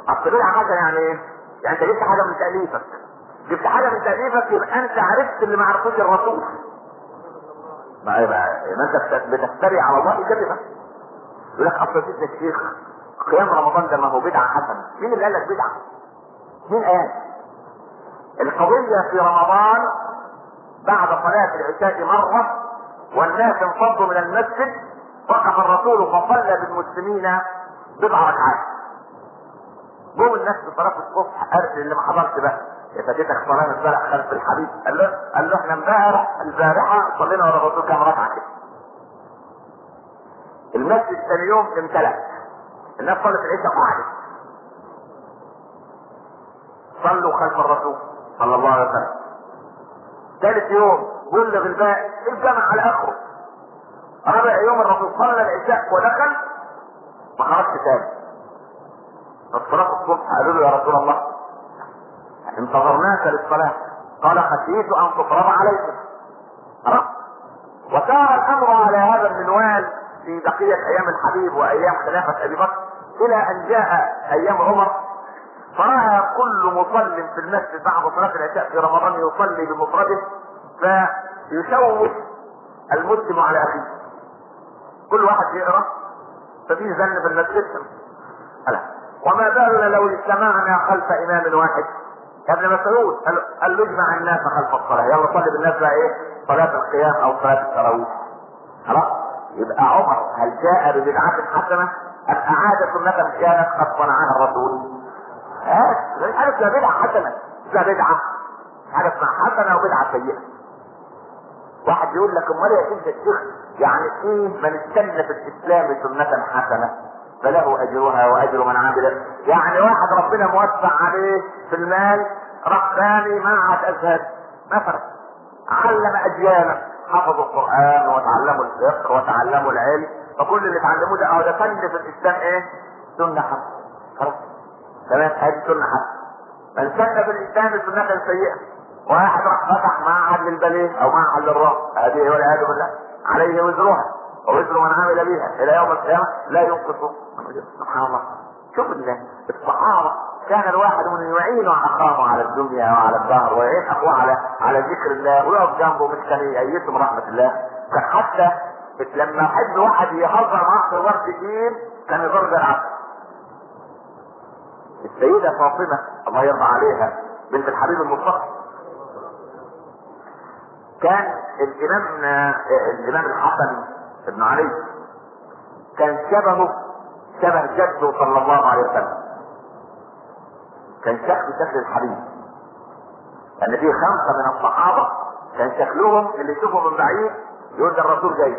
اصل بدعة حاجة يعني ايه؟ يعني انت جبت حاجة من تأليفك، جبت حاجة من تأليفك يبقى انت عرفت اللي ما عرفوش الرسول. ما انت بتفتري على الله كذبا. يقول لك اصل سيدنا الشيخ قيام رمضان ده ما هو بدعة حسنة. مين اللي قال لك بدعة؟ مين قال؟ القضية في رمضان بعد صلاة العشاء مرة والناس انفضوا من المسجد، وقف الرسول فصلى بالمسلمين بضع ركعات. جم الناس بصلاة الصبح، قال اللي ما حضرش بقى يا فاتتك صلاة امبارح خلف الحبيب. قال له احنا البارحة صلينا ورا الرسول كام ركعة كده. المسجد ثاني يوم امتلأ، الناس صلت العشاء وقعدت صلوا خلف الرسول صلى الله عليه وسلم. ثالث يوم بلغ الباقي الجمع على اخره. رابع يوم الرسول صلى العشاء ودخل ما خرجش تاني. فالصلاة الصبح قالوا له يا رسول الله انتظرناك للصلاة، قال خشيت ان تفرض عليكم. وسار الامر على هذا المنوال في بقية ايام الحبيب وايام خلافة ابي بكر الى ان جاء ايام عمر، فرأى كل مصل في المسجد بعد صلاة العشاء في رمضان يصلي بمفرده فيشوش المسلم على اخيه. كل واحد يقرأ ففي زن في المسجد. وما بالنا لو اجتمعنا خلف امام واحد؟ يا ابن مسعود قال له اجمع الناس خلف الصلاة، يلا صلي بالناس بقى ايه؟ صلاة القيام او صلاة التراويح. خلاص؟ يبقى عمر هل جاء ببدعة حسنة ام اعاد سنة كانت قد صنعها الرسول؟ مش حاجة اسمها بدعة حسنة، اسمها بدعة حاجة اسمها حسنة وبدعة سيئة. واحد يقول لك امال يا سيدنا الشيخ يعني ايه من استنى في الاسلام سنة حسنة فله اجرها واجر من عمل؟ يعني واحد ربنا موسع عليه في المال راح ثاني معهد ازهر مثلا، علم اجيالا حفظوا القران وتعلموا الفقه وتعلموا العلم، فكل اللي اتعلموه ده اهو ده فن في الاسلام ايه؟ سنه حسنه. خلاص تمام، هذه سنه حسنه. من سن في الاسلام سنه سيئه، واحد راح فتح معهد للباليه او معهد للرقص، هذه والعياذ بالله عليه وزرها ووزر من عمل بها الى يوم القيامه لا ينقص. سبحان الله. شوف الصحابه كان الواحد من يعين اخاه على الدنيا وعلى الدهر ويعين اخوه على ذكر الله ويقف جنبه، مش كان يأيسه من رحمه الله. كان حتى لما حد واحد يهزر معه في ورد دين كان يضرب العبد. السيده فاطمه الله يرضى عليها بنت الحبيب المصطفى كان الامام الحسن ابن علي كان شبه جده صلى الله عليه وسلم، كان شكل الحبيب. لان في 5 من الصحابه كان شكلهم اللي يشوفوا من بعيد يقول ده الرسول جاي.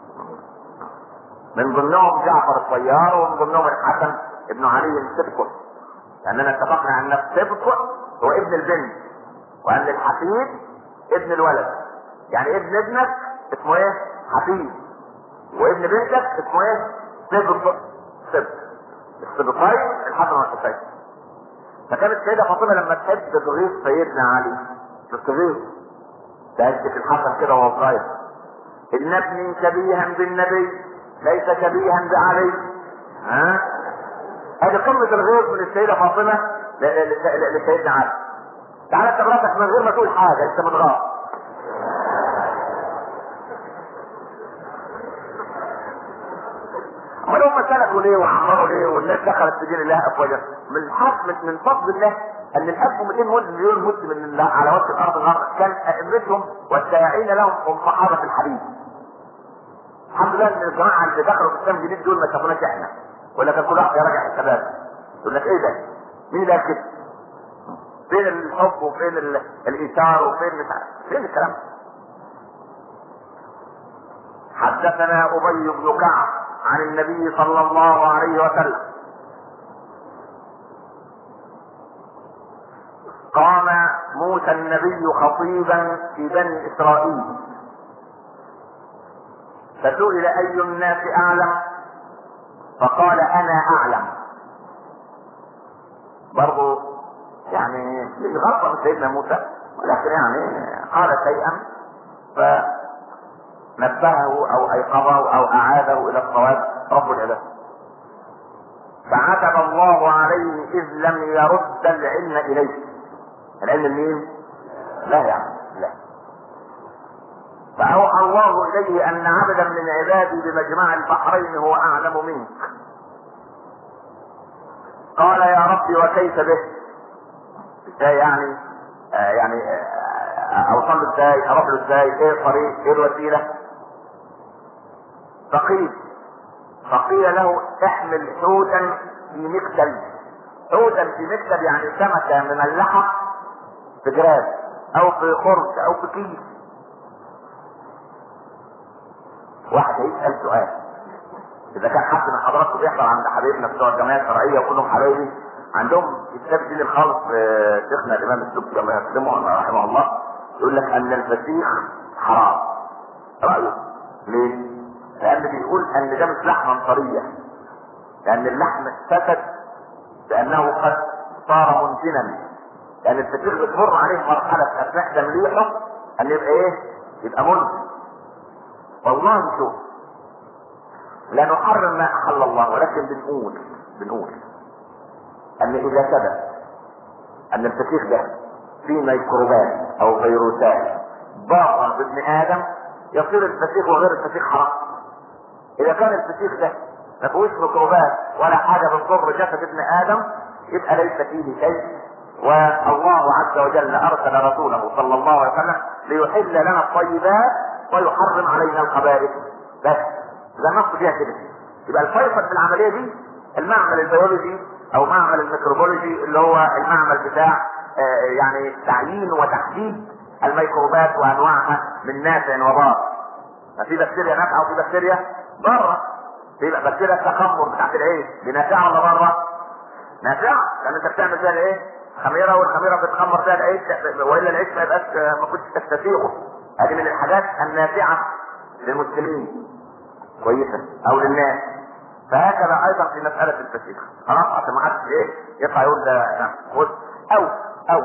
من ضمنهم جعفر الطيار ومن ضمنهم الحسن ابن علي السبكر، لاننا اتفقنا ان السبكر هو ابن البنت وان الحفيد ابن الولد. يعني ابن ابنك اسمه ايه؟ حفيد، وابن بنتك اسمه ايه؟ سبت. السبطين الحسن والحسين. فكانت السيدة فاطمة لما تحب تغيظ سيدنا علي تغيظ تهجك الحسن كده وهو صغير، ان ابني شبيها بالنبي ليس شبيها بعلي. هذه قمة الغيظ من السيدة فاطمة لسيدنا علي. تعالى تغرفك من غير ما تقول حاجة، انت متغاظ. امال هم سلكوا ليه وعمروا ليه والناس دخلت في دين الله افواجا؟ من فضل الله ان ال 1200 مليون مسلم على وجه الارض كان ائمتهم والسائعين لهم هم صحابه الحبيب. الحمد لله ان الجماعه اللي دخلوا في الاسلام الجديد دول ما شافوناش احنا، ولا كان كل واحد يراجع الشباب يقول لك ايه ده؟ مين اللي قال كده؟ فين الحب وفين الايثار وفين فين الكلام؟ حدثنا ابي بن كعب عن النبي صلى الله عليه وسلم قام موسى النبي خطيبا في بني اسرائيل فسئل اي الناس اعلم فقال انا اعلم. برضو يعني مش غلطة من سيدنا موسى، ولكن يعني قال شيئا فنبهه او ايقظه او اعاده الى الصواب رب العباد. فعتب الله عليه اذ لم يرد العلم اليه. العلم لمين؟ لا يعني لا. فأوحى الله إليه أن عبدا من عبادي بمجمع البحرين هو أعلم منك. قال يا ربي وكيف به؟ ازاي يعني؟ أوصل له ازاي؟ أروح له ازاي؟ ايه الطريق؟ ايه الوسيلة؟ فقيل له احمل حوتا في مكتل. حوتا في مكتل يعني سمكة مملحة في جراب أو في خرج أو في كيس. واحد هيسأل سؤال، اذا كان حد من حضراتكم بيحضر عند حبايبنا بتوع الجمعيه الشرعيه وكلهم حبايبي عندهم كتاب جديد خالص شيخنا الامام السبكي الله يسلمه رحمه الله، يقول لك ان الفسيخ حرام. رايه ليه؟ لان بيقول ان ده مش لحما طريه، لان اللحم فسد لانه قد صار منتنا، لان الفسيخ بتمر عليه مرحله اثناء تمليحه ان يبقى ايه؟ يبقى منتن. والله شوف، لا نحرم ما احل الله، ولكن بنقول ان اذا ثبت ان الفسيخ ده فيه ميكروبات او فيروسات ضاره بابن ادم يصير الفسيخ وغير الفسيخ حرام. اذا كان الفسيخ ده ما فيهوش ميكروبات ولا حاجه بتضر جسد ابن ادم يبقى ليس فيه شيء. والله عز وجل ارسل رسوله صلى الله عليه وسلم ليحل لنا الطيبات ويحرم علينا الخبائث. بس اذا النص فيها كده يبقى الفيصل في العمليه دي المعمل البيولوجي او معمل الميكروبولوجي اللي هو المعمل بتاع يعني تعيين وتحديد الميكروبات وانواعها من نافع وضار. في بكتيريا نافعه وفي بكتيريا ضاره. في بكتيريا التخمر بتاعت العيش دي نافعه ولا ضاره؟ نافعه، لان انت بتعمل فيها الايه؟ خميره، والخميره بتخمر فيها العيش والا العيش ما يبقاش ما كنتش تستسيغه. هذه من الحاجات النافعه للمسلمين كويسه او للناس. فهكذا ايضا في مساله الفسيخ. خلاص عشان ما حدش ايه يطلع يقول ده خد او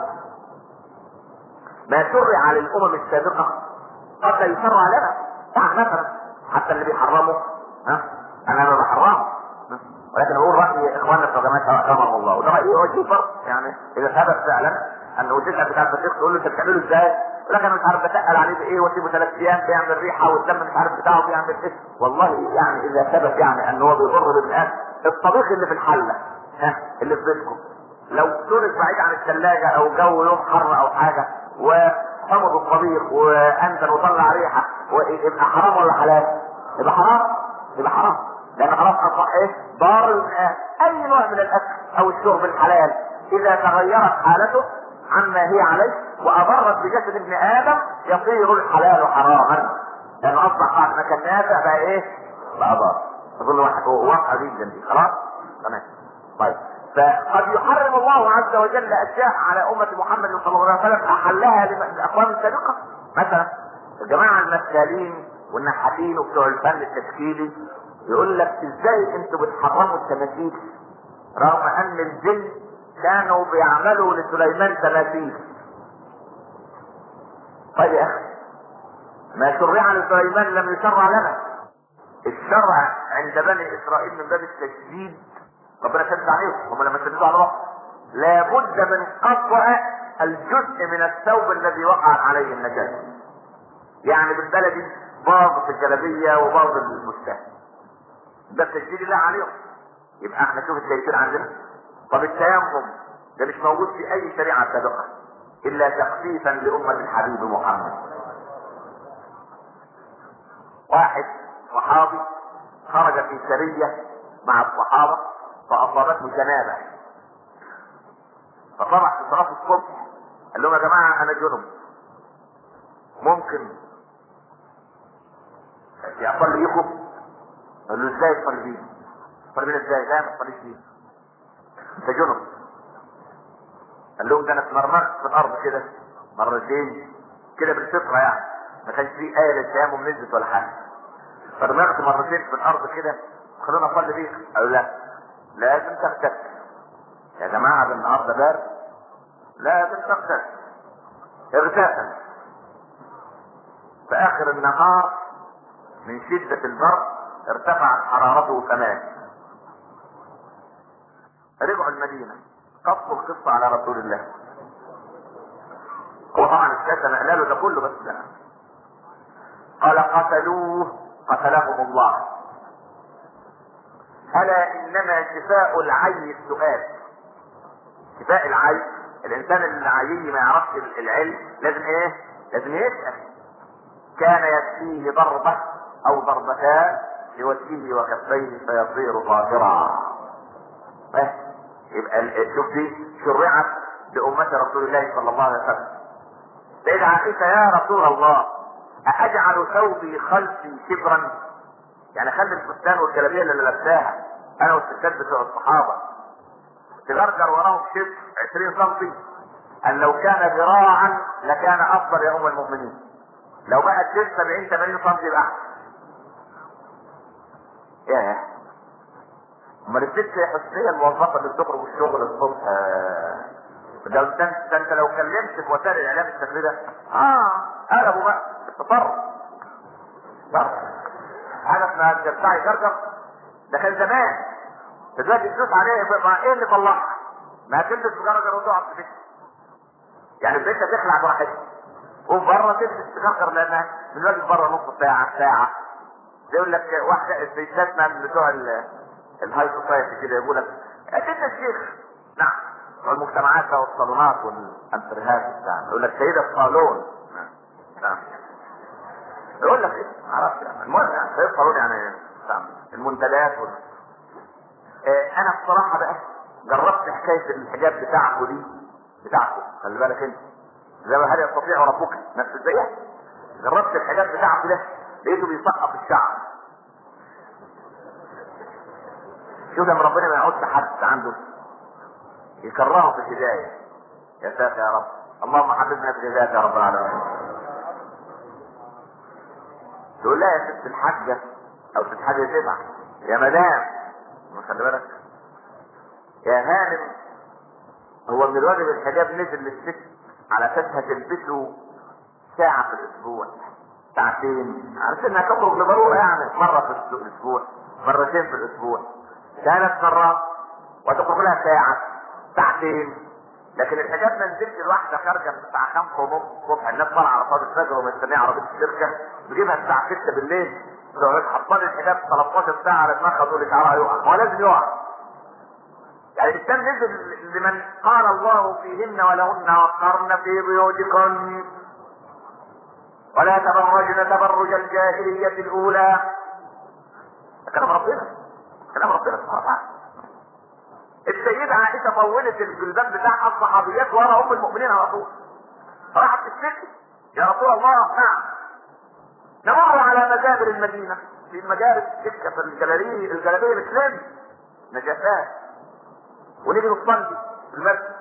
ما شرع للامم السابقه قد لا يشرع لنا. يعني مثلا حتى اللي بيحرمه انا ما بحرمه، ولكن بقول راي اخواننا في الجماعه رحمهم الله، وده رايي وجيه فرق. يعني اذا ثبت فعلا ان وجهه بتاع الفسيخ تقول له انت بتعمله ازاي؟ ولكن انا مش عارف بتقل عليه بايه واسيبه 3 ايام بيعمل ريحه والدم مش عارف بتاعه بيعمل ايه. والله يعني اذا ثبت يعني ان هو بيضر بالناس. الطبيخ اللي في الحله اللي في بيتكم لو تونس بعيد عن الثلاجه او جو يوم حر او حاجه وحمض الطبيخ وانزل وطلع ريحه يبقى حرام ولا حلال؟ يبقى حرام. يبقى حرام لان خلاص اصبح ايه؟ ضار للناس. اي نوع من الاكل او الشرب الحلال اذا تغيرت حالته عما هي عليه واضرت بجسد ابن ادم يصير الحلال حراما، لانه اصبح بعد ما كان نافع بقى ايه؟ بقى ضار. اظن واضحه جدا دي. خلاص تمام. طيب فقد يحرم الله عز وجل اشياء على امه محمد صلى الله عليه وسلم احلها للاقوام السابقه. مثلا الجماعه المثالين والنحاتين وبتوع الفن التشكيلي يقول لك ازاي انتوا بتحرموا التماثيل رغم ان الجن كانوا بيعملوا لسليمان تماثيل. طيب يا اخي ما شرع لسليمان لم يشرع لنا. الشرع عند بني اسرائيل من باب التشديد ربنا شدد عليهم، هم لما شددوا على بعض لابد من قطع الجزء من الثوب الذي وقعت عليه النجاسه. يعني بالبلدي باظ في الجلابيه وباظ المستاه، ده التشديد الله عليهم. يبقى احنا شوف التيسير عندنا. طب التيمم ده مش موجود في اي شريعه سابقه الا تخفيفا لامه الحبيب محمد. واحد صحابي خرج في سريه مع الصحابه فاصابته جنابه، فطلع في صلاه الصبح قال لهم يا جماعه انا جنب ممكن اصلي بيكم؟ قال له ازاي تصلي بينا؟ تصلي بينا ازاي؟ لا ما تصليش بينا انت جنب. قال لهم ده انا اتمرمغت في الارض كده مرتين كده بالفطره، يعني ما كانش فيه آية للتيمم نزلت ولا حاجه. اتمرمغت مرتين في الارض كده خلونا اصلي بيك. قالوا لا لازم تغتسل يا جماعه، ده النهارده بارد لازم تغتسل. اغتسل في اخر النهار من شده البرد ارتفعت حرارته كمان. رجعوا المدينة قصوا القصة على رسول الله. هو طبعا الشاشة قال له ده كله، بس لا. قال قتلوه قتلهم الله. ألا إنما شفاء العي السؤال. شفاء العي، الإنسان العيي ما يعرفش العلم لازم إيه؟ لازم يسأل. كان يكفيه ضربة أو ضربتان لوجهه وكفيه فيصير طاهرا. يبقى شوف دي شرعت لأمة رسول الله صلى الله عليه وسلم. سيدة عائشة يا رسول الله أجعل ثوبي خلفي شبرا؟ يعني خلي الفستان والجلابيه اللي لبساها انا والستات بتوع الصحابه تغرجر وراهم شبر 20 سم. ان لو كان ذراعا لكان افضل يا ام المؤمنين. لو بقى الشبر 70 80 سم يبقى احسن. ياه، امال الست حسنيه الموظفه اللي بتخرج الشغل الصبح ده انت لو كلمت في وسائل الاعلام الشكل ده قلبوا بقى تطرف. حاجه اسمها ترتعي جرجر، ده كان زمان. دلوقتي تدوس عليه ايه اللي طلعها؟ ما تلبس جرجر وتقعد في بيتك. يعني البيت تخلع براحتك وبره تلبس جرجر لانها من واجب بره نص ساعه ساعه. يقول لك واحده السيدات من بتوع الهاي سوسايتي كده يقول لك انت الشيخ. نعم، والمجتمعات والصالونات والانترهات يقول لك سيده الصالون. نعم، يقول لك ايه معرفش يعني. المهم يعني سيد الصالون يعني المنتديات انا بصراحه بقى جربت حكايه الحجاب بتاعكم دي بتاعكم. خلي بالك انت زي ما هل يستطيع ربك نفس الزيها. جربت الحجاب بتاعكم ده لقيته بيسقط الشعر. شوف لما ربنا ما يعودش حد عنده يكرهه في الهدايه. يا ساتر يا رب، اللهم حببنا في الهدايه يا رب العالمين. تقول لها يا ست الحاجه او ست الحاجه تبع يا مدام، خلي بالك يا هانم، هو من الواجب الحجاب نزل للست على اساسها تلبسه ساعه في الاسبوع ساعتين على انها تخرج لضروره، يعني مره في الاسبوع مرتين في الاسبوع 3 مرات وتخرج لها ساعه ساعتين. لكن الحجاب ما نزلش الواحده خارجه من الساعه 5 ونص الصبح، الناس طالعه على صلاه الفجر ومستنيه عربيه الشركه بتجيبها الساعه 6 بالليل حطان الحجاب 13 ساعه على دماغها تقول لي شعرها يقع. هو لازم يقع. يعني الاسلام نزل لمن قال الله فيهن ولهن وقرن في بيوتكن ولا تبرجن تبرج الجاهليه الاولى. كلام ربنا، كلام ربنا سبحانه وتعالى. السيدة عائشة طولت الجلباب بتاعها الصحابيات ورا ام المؤمنين على طول. راحت تشتكي يا رسول الله نعم نمر على مجابر المدينة، في مجاري السكة في الجلابيه الاسلامي نجاسات ونيجي نصلي في المسجد.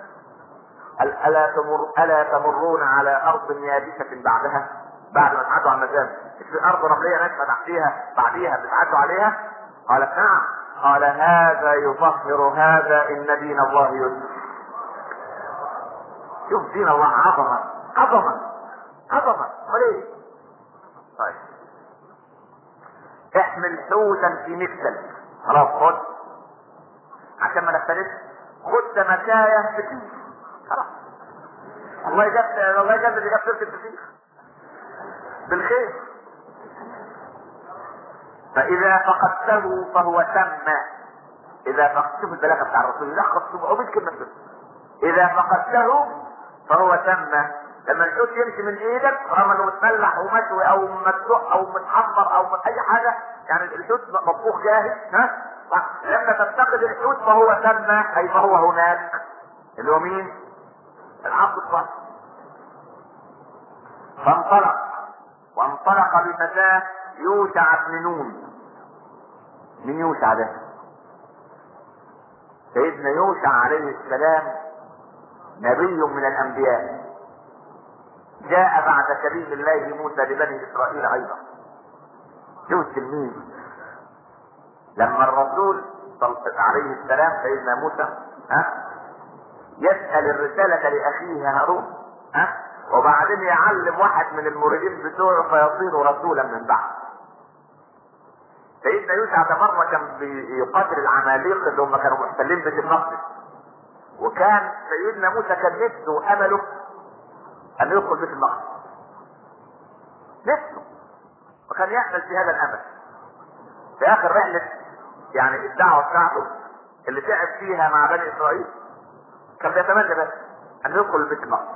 الا تمرون على ارض يابسة بعد ما تعدوا على المجابر في ارض رملية ناشفة بعديها بتعدوا عليها؟ قالت نعم. قال هذا يطهر هذا ان دين الله يسر. شوف دين الله عظمة عظمة عظمة. وليه؟ طيب احمل حوتا في مكتل، خلاص خد عشان ما نختلفش، خد مكاية في كيس خلاص. الله يجاب اللي جاب سيرة الفسيخ بالخير. فإذا فقدته فهو تم. إذا فقدته البلاغة بتاع الرسول يلخص 700 كلمة. إذا فقدته فهو تم. لما الحوت يمشي من ايدك رغم انه متملح ومشوي او مسلوق او متحمر او اي حاجه، يعني الحوت مطبوخ جاهز، لما تفتقد الحوت فهو تم، اي فهو هناك، اللي هو مين؟ العبد الصالح. وانطلق بفتاه يوشع بن نون. من يوشع ده؟ سيدنا يوشع عليه السلام نبي من الانبياء، جاء بعد كريم الله موسى لبني اسرائيل ايضا. شوف التلميذ لما الرسول عليه السلام سيدنا موسى يسأل الرسالة لأخيه هارون وبعدين يعلم واحد من المريدين بتوعه فيصير رسولا من بعد. سيدنا سيدنا يوشع ده مرة كان بيقاتل العماليق اللي هم كانوا محتلين بيت المقدس، وكان سيدنا موسى كان نفسه وامله ان يدخل بيت المقدس، نفسه، وكان يحمل في هذا الامل. في اخر رحلة يعني الدعوة بتاعته اللي تعب فيها مع بني اسرائيل كان بيتمنى بس ان يدخل بيت المقدس،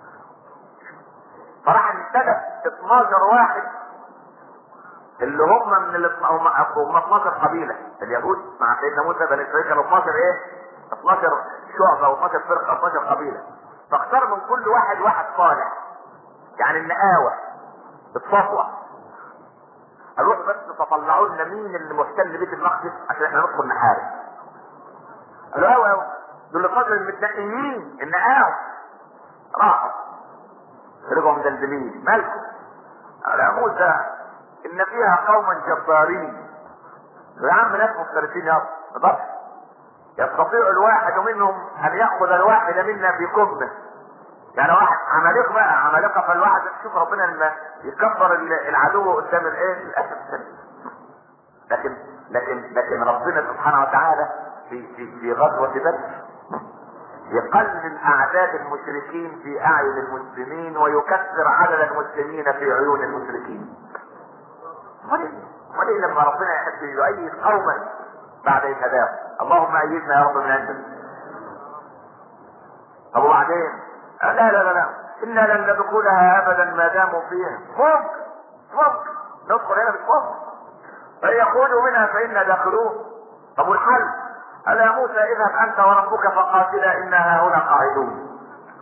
فراح انتدب 12 واحد اللي هم من هم 12 قبيلة اليهود مع سيدنا موسى. بني اسرائيل كانوا 12 12 شعبة و12 فرقة 12 قبيلة، فاختار من كل واحد صالح، يعني النقاوة الصفوة. اروح بس تطلعوا لنا مين اللي محتل بيت المقدس عشان احنا ندخل نحارب. قالوا دول القدر المتنقيين النقاوة. راحوا رجعوا مدلدلين، مالكم؟ قال يا موسى ان فيها قوما جبارين. يا عم ناس مفترسين يا رب، يستطيع الواحد منهم ان ياخذ الواحد منا في كمه. يعني واحد عمالقه بقى، عمالقه، فالواحد شوف ربنا لما يكبر العدو قدام الاسد السليم. لكن ربنا سبحانه وتعالى في غزوه بدر يقلل اعداد المشركين في اعين المسلمين ويكثر عدد المسلمين في عيون المشركين. وليه لما ربنا يحب يؤيد قوما بعد إذ هداهم؟ اللهم أيدنا يا رب من عندك. طب وبعدين؟ لا إنا لن ندخلها أبدا ما داموا فيها. ممكن ندخل هنا بالكفر، فإن يخرجوا منها فإنا داخلون. طب والحل؟ قال يا موسى اذهب أنت وربك فقاتلا إنا هنا قاعدون.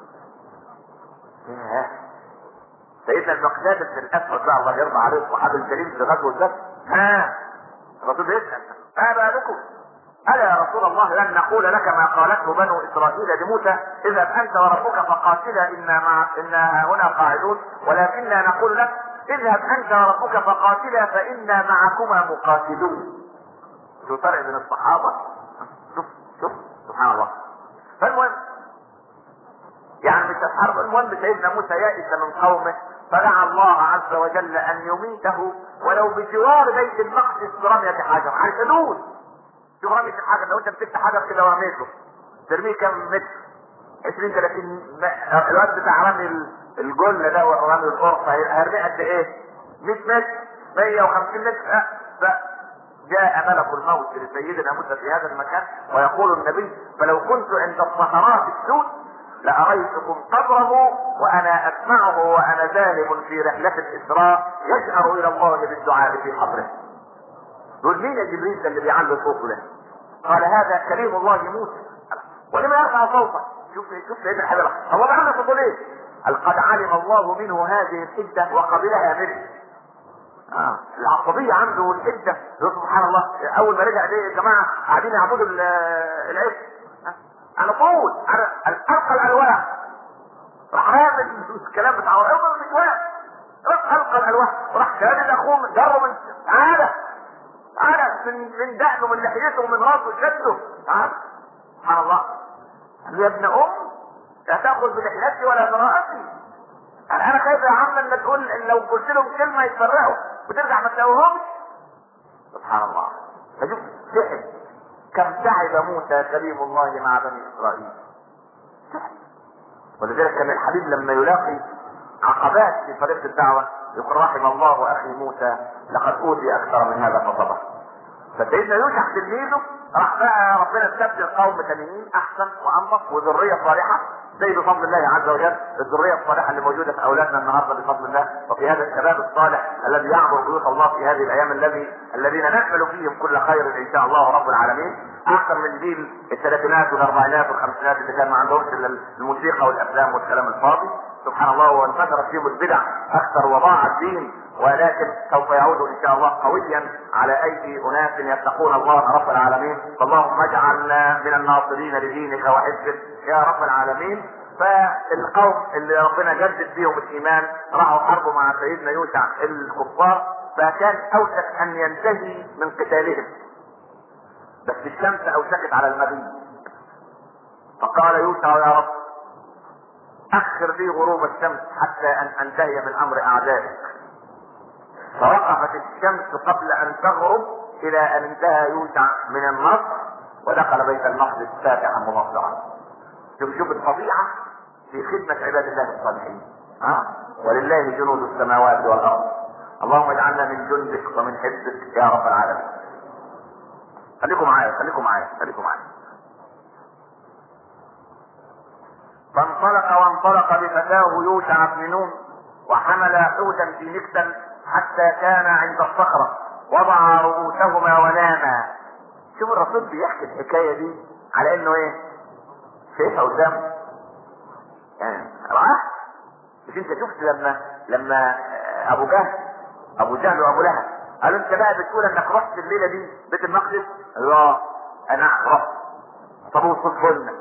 سيدنا المقداد بن الاسود بقى الله يرضى عليه الصحابي الكريم في غزوه بدر، الرسول بيسال ما بالكم؟ الا يا رسول الله لن نقول لك ما قالته بنو اسرائيل لموسى اذهب انت وربك فقاتلا انا هنا قاعدون، ولكننا نقول لك اذهب انت وربك فقاتلا فانا معكما مقاتلون. شو فرق بين الصحابه؟ شوف سبحان الله. فالمهم يعني مش الحرب، المهم سيدنا موسى يائس من قومه فدعا الله عز وجل ان يميته ولو بجوار بيت المقدس برمية حجر. على حدود شوف رمية الحجر، لو انت مسكت حجر كده ورميته ترميه كم متر؟ 20 30 الوقت بتاع رمي الجل ده ورمي القرصة هيرميه قد ايه؟ 100 متر 150 متر. جاء ملك الموت لسيدنا موسى في هذا المكان ويقول النبي فلو كنت عند الصحراء السود لأريتكم قبره وأنا أسمعه وأنا ذاهب في رحلة الإسراء يجأر إلى الله بالدعاء في قبره. يقول مين يا جبريل اللي بيعلي صوته ده؟ قال هذا كريم الله موسى. ولما يرفع صوته؟ شوف سيدنا الحبيب هو بعمل صوته ليه؟ قال قد علم الله منه هذه الحدة وقبلها منه. العصبية عنده والحدة. سبحان الله أول ما رجع ليه يا جماعة قاعدين يعبدوا العيش على طول على الألقى الألواح، راح رامل الكلام بتاعه مش واحد، راح ألقى الألواح وراح كان أخوه جره من تعالى من دقنه من لحيته ومن راسه شده. تعالى سبحان الله. يا ابن لا تأخذ بلحيتي ولا برأسي. أنا خايف يا عم إن تقول إن لو قلت لهم كلمة يتفرقوا وترجع ما تلاقوهمش. سبحان الله. فشوف سحر كم تعب موسى كريم الله مع بني اسرائيل. ولذلك كان الحبيب لما يلاقي عقبات في طريق الدعوة يقول رحم الله اخي موسى لقد اوتي اكثر من هذا فصبر. فسيدنا يوشع تلميذه راح بقى ربنا استبدل قوم تانيين احسن وانظف وذريه صالحه زي بفضل الله عز وجل الذريه الصالحه اللي موجوده في اولادنا النهارده بفضل الله، وفي هذا الشباب الصالح الذي يعبر بيوت الله في هذه الايام الذين نامل فيهم كل خير ان شاء الله رب العالمين. اكثر من جيل الثلاثينات والاربعينات والخمسينات اللي كان ما عندهمش الا الموسيقى والافلام والكلام الفاضي سبحان الله، وانتشرت فيهم البدع اكثر وضاع الدين، ولكن سوف يعود ان شاء الله قويا على ايدي اناس يتقون الله رب العالمين. فاللهم اجعلنا من الناصرين لدينك وحزبك يا رب العالمين. فالقوم اللي ربنا جدد فيهم الايمان راحوا حربوا مع سيدنا يوشع الكفار، فكان اوشك ان ينتهي من قتالهم، بس الشمس اوشكت على المغيب. فقال يوشع يا رب اخر لي غروب الشمس حتى ان انتهي من امر اعدائك. فوقفت الشمس قبل ان تغرب الى ان انتهى يوشع من النصر ودخل بيت المقدس فاتحا مبصرا. شوف الطبيعة في خدمة عباد الله الصالحين. ولله جنود السماوات والارض. اللهم اجعلنا من جندك ومن حزبك يا رب العالمين. خليكم معايا. فانطلق بفتاه يوشع بن نون وحمل حوتا في مكتل حتى كان عند الصخرة وضع رؤوسهما وناما. شوف الرسول بيحكي الحكاية دي على انه ايه؟ شايفها قدامه. رأى؟ مش انت شفت لما ابو جهل وابو لهب قالوا انت بقى بتقول انك رحت الليلة دي بيت المقدس؟ لا انا رحت. طب وصفه لنا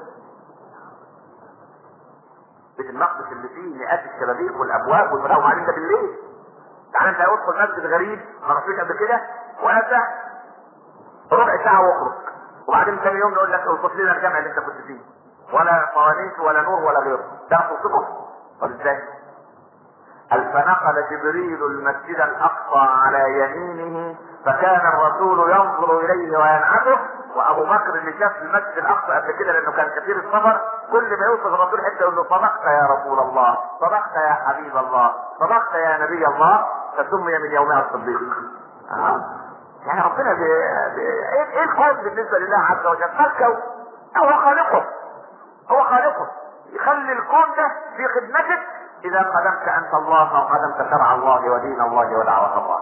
بيت المقدس اللي فيه مئات الشبابيك والابواب والملاهي وبعدين ده بالليل. تعالى انت ادخل مسجد غريب ما رحتوش قبل كده وانت ربع ساعه واخرج وبعدين ثاني يوم نقول لك اوصف لنا الجامع اللي انت كنت فيه ولا فوانيس ولا نور ولا غيره. ده توصفه؟ طب ازاي؟ فنقل جبريل المسجد الاقصى على يمينه فكان الرسول ينظر اليه وينعته. وابو بكر اللي شاف المسجد الاقصى قبل كده لانه كان كثير السفر كل ما يوصف الرسول حتى يقول له صدقت يا رسول الله، صدقت يا حبيب الله، صدقت يا نبي الله، فسمي من يومها الصديق. يعني ربنا ايه الخوف بالنسبه لله عز وجل؟ مكه هو خالقه يخلي الكون ده في خدمتك اذا قدمت انت الله وقدمت شرع الله ودين الله ودعوه الله.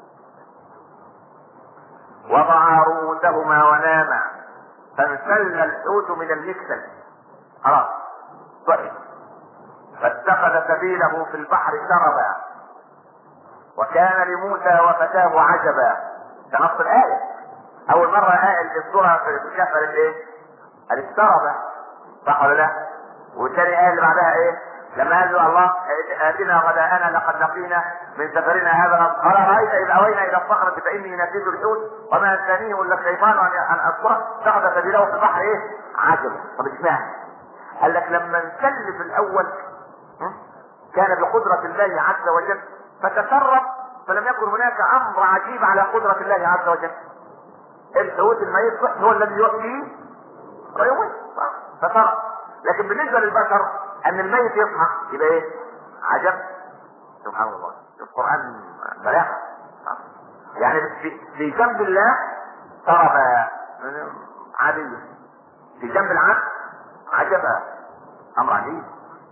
وضع رؤوسهما وناما فانسل الحوت من المكسل خلاص طيب فاتخذ سبيله في البحر سربا وكان لموسى وفتاه عجبا. ده نص الآية. أول مرة السورة في كفر الايه؟ السربا صح ولا لا؟ والثاني الآية اللي بعدها ايه؟ لما قال له الله آتنا غداءنا لقد لقينا من سفرنا هذا قال رأيت إذ أوينا إلى الصخرة فإني نسيت الحوت وما أنسانيه إلا الشيطان أن أذكره اتخذ سبيله في البحر ايه؟ عجب. طب اشمعنى؟ قال لك لما انسل في الأول كان بقدرة الله عز وجل فتسرب فلم يكن هناك أمر عجيب على قدرة الله عز وجل. الحوت الميت هو الذي يؤتي ويموت فسرب. لكن بالنسبة للبشر ان الميت يصحى يبقى ايه؟ عجب. سبحان الله. القرآن بلاغة. يعني في جنب الله سرب عادية، في جنب العبد عجبا امر عجيب.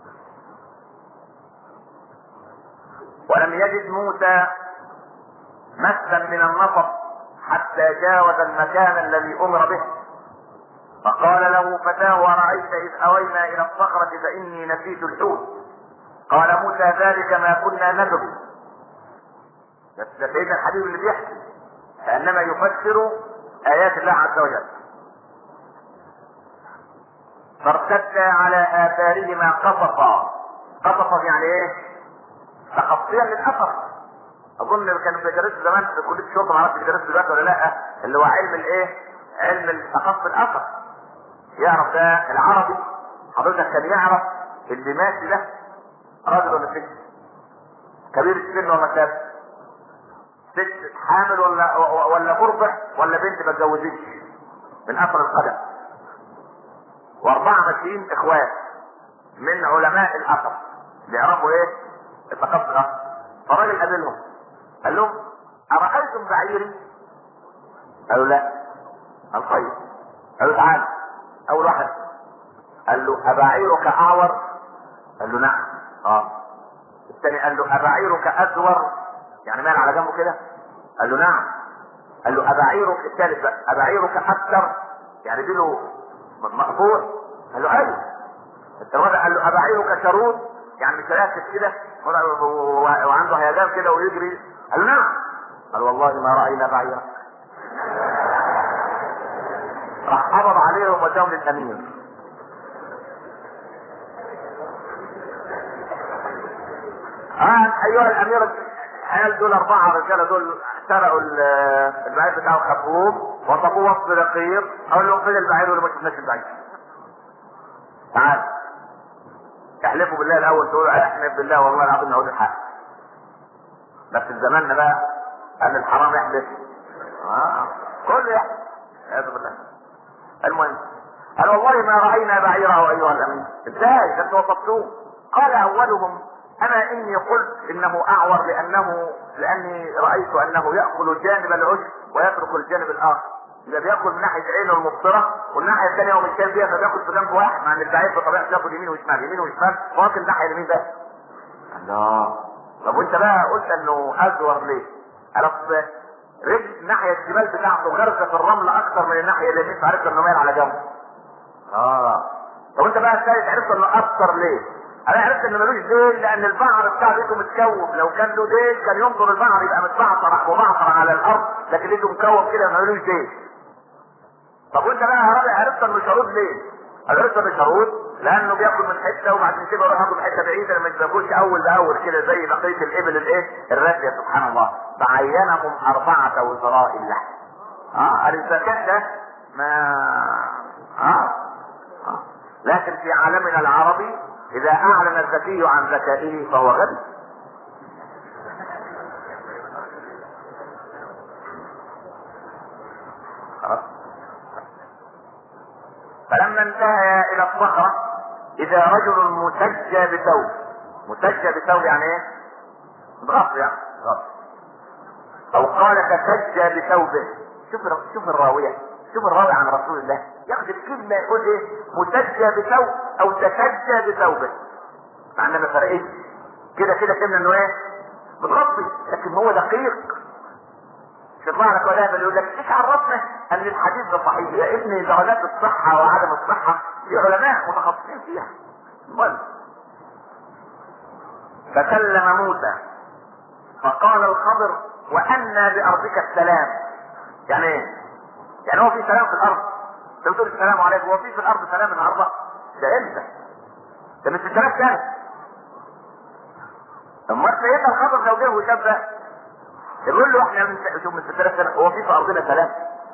ولم يجد موسى مسا من النصب حتى جاوز المكان الذي امر به فقال له فتاه ورأيت إذ أوينا إلى الصخرة فإني نسيت الحوت. قال موسى ذلك ما كنا نبغي. ده سيدنا الحبيب اللي بيحكي كأنما يفسر آيات الله عز وجل. فارتدا على آثارهما قصصا يعني ايه؟ تخطيا للأثر. أظن كانوا بيدرسوا زمان في كلية الشرطة معرفش بيدرسوا دلوقتي ولا لأ اللي هو علم الايه؟ علم تخصص الأثر. يعرف ده العربي حضرتك كان يعرف اللي ماشي ده راجل ولا ست، كبير السن ولا شاب، ست حامل ولا مرضع ولا بنت ما اتجوزتش من اثر القدم. واربعه ماشيين اخوات من علماء الاثر بيعرفوا ايه؟ التخصص الاثر. فالراجل قابلهم قال لهم ارايتم بعيري؟ قالوا لا. قال طيب. قالوا تعالى. اول واحد قال له ابعيرك اعور؟ قال له نعم. الثاني قال له ابعيرك ازور يعني مال على جنبه كده؟ قال له نعم. قال له ابعيرك الثالث بقى ابعيرك اكثر يعني دي له مقبول؟ قال له ايوه. الرابع قال له ابعيرك شرود يعني مش راكب كده وعنده هيجان كده ويجري؟ قال له نعم. قال والله ما راينا بعيرك. راح قبض عليهم وداهم للامير. ايها الامير الحيال دول اربعه رجاله دول سرقوا البعير بتاعه خبوه وطبوه وسط دقيق. اقول لهم فين البعير؟ ولا ما شفناش البعير. تعال احلفوا بالله الاول تقولوا احلف بالله والله العظيم نقول الحق. بس في زماننا بقى قال الحرام يحلف كله يحصل. اعوذ بالله. المهم قال والله ما راينا بعيره ايها الامين. ازاي ده انتوا وصفتوه؟ قال اولهم انا اني قلت انه اعور لاني رايت انه ياكل جانب العشب ويترك الجانب الاخر. اذا بياكل من ناحيه عينه المبصره والناحيه الثانيه هو مش شايف فيها فبياكل في جنب واحد، مع ان البعير بطبيعته ياكل يمين وشمال يمين وشمال واكل الناحيه اليمين بس. الله. طب وانت بقى قلت انه ازور ليه؟ عرفت رجل الناحيه الشمال بتاعته غرزه في الرمل اكثر من الناحيه اليمين فعرفت انه مايل على جنب. طب انت بقى الثالث عرفت انه اكثر ليه؟ انا عرفت انه ملوش ديل لان البعر بتاع بيته متكوم، لو كان له ديل كان ينظر البعر يبقى متبعثر وبعثر على الارض، لكن لقيته مكوم كده ملوش ديل. طب وانت بقى يا رابع عرفت انه شرود ليه؟ عرفت انه شرود لانه بياكل من حته وبعد كده يروح ياكل من حته بعيده لما ياكلش اول باول كده زي بقيه الابل الراسيه. سبحان الله. فعينهم 4 وزراء اللحم. الذكاء ده ما لكن في عالمنا العربي اذا اعلن الذكي عن ذكائه فهو غبي. فلما انتهى الى الصخرة اذا رجل مسجى بثوب. مسجى بثوب يعني ايه؟ بغط يعني غط. او قال تسجى بثوبه. شوف الراوية، شوف الراوي عن رسول الله ياخذ الكلمة يقول ايه؟ مسجى بثوب او تسجى بثوبه، مع اننا فرقين كده كلمة انه ايه؟ بتغطي، لكن هو دقيق. يطلع لك ولا يقول لك ايش عرفنا ان الحديث ده صحيح؟ يا ابني درجات الصحة وعدم الصحة في علماء متخصصين فيها. فكلم موسى فقال الخضر وأنى بأرضك السلام. يعني ايه؟ يعني هو في سلام في الأرض؟ انت بتقول السلام عليكم، هو في الأرض سلام النهارده؟ ده امتى؟ ده من 6000 سنة. اما سيدنا الخضر لو جه وشاف ده يقول له احنا شوف من 6000 سنة هو في ارضنا سلام؟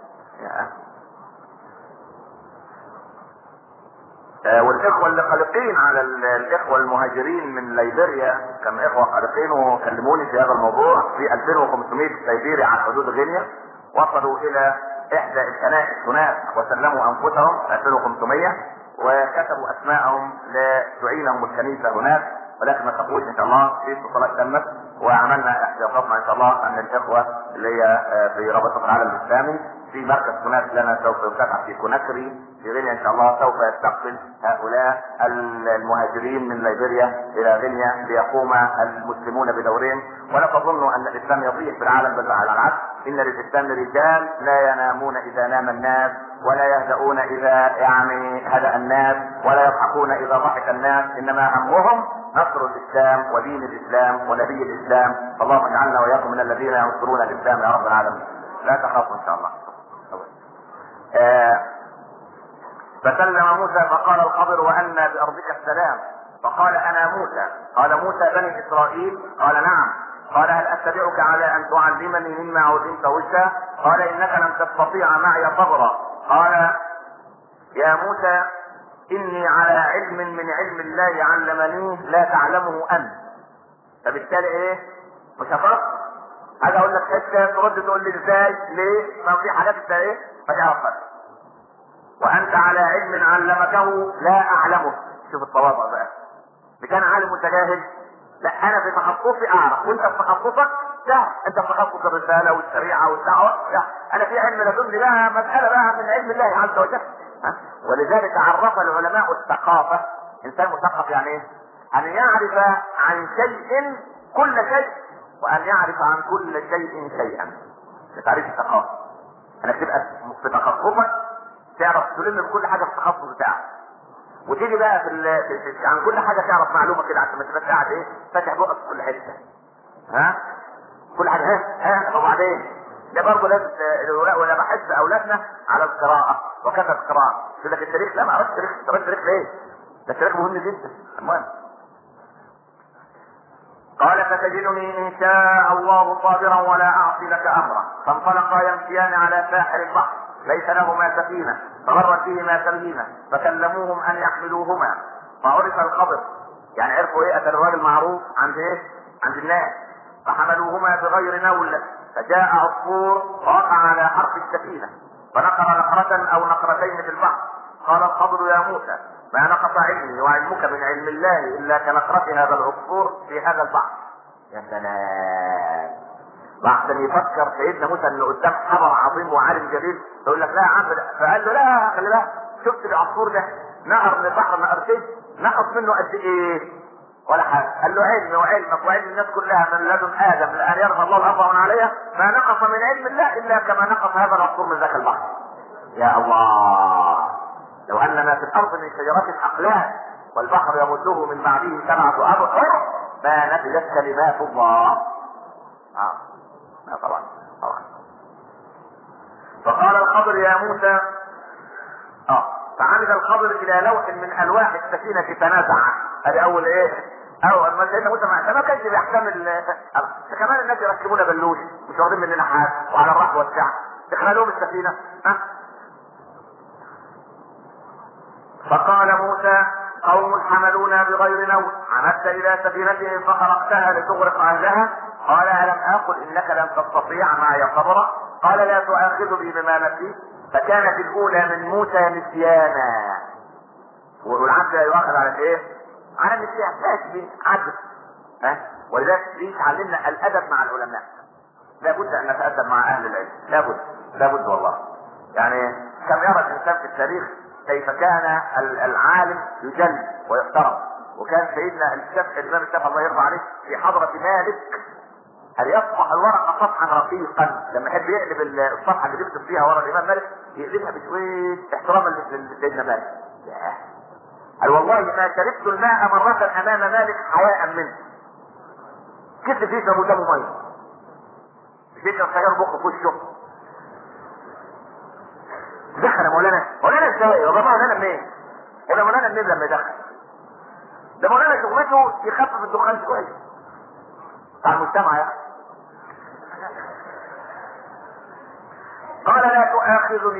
والاخوة اللي قلقين على الاخوة المهاجرين من ليبيريا، كم اخوة قلقين وكلموني في هذا الموضوع في 2500 سيبيري على حدود غينيا، وصلوا الى احدى الكنائس هناك وسلموا انفسهم 2500 وكتبوا اسماءهم لتعينهم الكنيسة هناك، ولكن ما تقولش ان شاء الله في اتصالات تمت وعملنا احتياطاتنا ان شاء الله ان الاخوة اللي هي في رابطة العالم الاسلامي في مركز هناك لنا سوف يفتح في كوناكري في غينيا ان شاء الله، سوف يستقبل هؤلاء المهاجرين من ليبيريا الى غينيا ليقوم المسلمون بدورهم. ولا تظنوا ان الاسلام يضيع في العالم، بل على العكس ان للاسلام رجال لا ينامون اذا نام الناس، ولا يهدؤون اذا هدأ الناس، ولا يضحكون اذا ضحك الناس، انما همهم نصر الاسلام ودين الاسلام ونبي الاسلام. اللهم اجعلنا واياكم من الذين ينصرون الاسلام يا رب العالمين. لا تخافوا ان شاء الله. فسلم موسى فقال الخضر وأنى بأرضك السلام. فقال أنا موسى. قال موسى بني إسرائيل؟ قال نعم. قال هل أتبعك على أن تعلمني مما علمت رشدا؟ قال إنك لن تستطيع معي صبرا. قال يا موسى إني على علم من علم الله علمنيه لا تعلمه أنت. فبالتالي إيه؟ مش هفرق. هذا أقول لك حتى ترد تقول لي إزاي؟ ليه؟ ما في حاجات إنت إيه؟ فتعرفها. وانت على علم علمته لا اعلمه. شوف التواضع بقى. كان عالم متجاهل؟ لا انا في تخصصي اعرف، وانت في تخصصك تعرف. انت في تخصص الرساله والشريعه والدعوه، انا في علم لدني بقى مساله بقى من علم الله عز وجل. ولذلك عرف العلماء الثقافه، انسان مثقف يعني ايه؟ ان يعرف عن شيء كل شيء، وان يعرف عن كل شيء شيئا. تعريف الثقافه انك تبقى في تخصصك تعرف تلم بكل حاجه في التخصص بتاعك، وتيجي بقى عن كل حاجه تعرف معلومه كده عشان ما تبقاش قاعد ايه فاتح بقك في كل حته. كل حاجه وبعدين ده برضه لازم ولا بحث اولادنا على القراءه وكثره القراءه. يقول لك التاريخ لا ما اعرفش التاريخ. طب التاريخ ليه؟ ده التاريخ مهم جدا. المهم قال فتجدني ان شاء الله صابرا ولا اعصي لك امرا. فانطلقا يمشيان على ساحل البحر ليس لهما سفينه فمرت بهما سفينه فكلموهم ان يحملوهما فعرف الخبر، يعني عرفوا ايه؟ اتى الراجل معروف عند ايه؟ عند الناس. فحملوهما بغير نول فجاء عصفور ووقع على حرف السفينة فنقر نقرة او نقرتين في البحر. قال الخضر يا موسى ما نقص علمي وعلمك من علم الله الا كنقرة هذا العصفور في هذا البحر. يا سلام. بعد ان يفكر سيدنا موسى انه قدام حضر عظيم وعالم جليل يقول لك لا يا عم، فقال له لا خلي بالك، شفت العصفور ده نهر من البحر نقرتين نقص منه قد ايه؟ ولا حاجه. قال له علمي وعلمك وعلم الناس كلها من لدن ادم لان يرضى الله الارض ومن عليها ما نقص من علم الله الا كما نقص هذا العصفور من ذاك البحر. يا الله، لو اننا في الارض من شجرات اقلام والبحر يمده من بعده 7 أبحر ما نفذت كلمات الله. طبعا. فقال الخضر يا موسى فعمد الخضر الى لوح من الواح السفينه تنازع. هذه اول ايه؟ اول ما سيدنا موسى ما كانش بيحتمل كمان الناس يركبون بلوش مش واخدين مننا حاجه وعلى الرحب والسعه تخلوهم السفينه. فقال موسى قوم حملونا بغير نوم عمدت الى سفينتهم فخرقتها لتغرق اهلها. قال الم اقل انك لن تستطيع معي صبرا. قال لا تؤاخذني بما نسيت. فكانت الاولى من موسى نسيانا، والعبد لا يؤاخذ على ايه؟ على النسيان، ماشي عبد. ولذلك ليش علمنا الادب مع العلماء. لابد ان نتادب مع اهل العلم، لابد والله. يعني كم يرى الانسان في التاريخ كيف كان العالم يجل ويحترم. وكان سيدنا الامام الشافعي الله يرضى عليه في حضرة مالك هل يصفح الورقة صفحا رقيقا لما يحب يقلب الصفحة اللي بيكتب فيها ورا الامام مالك يقلبها بشوية احتراما لسيدنا مالك. قال والله ما شربت الماء مرة امام مالك حياء منه. كيف تشرب قدامه ميه؟ تشرب سيار بخ في وشه. دخل يا مولانا ازاي؟ يا بابا مولانا منين؟ ولا مولانا منين لما يدخل؟ ده مولانا شغلته يخفف الدخان شويه بتاع المجتمع يعني. قال لا تؤاخذني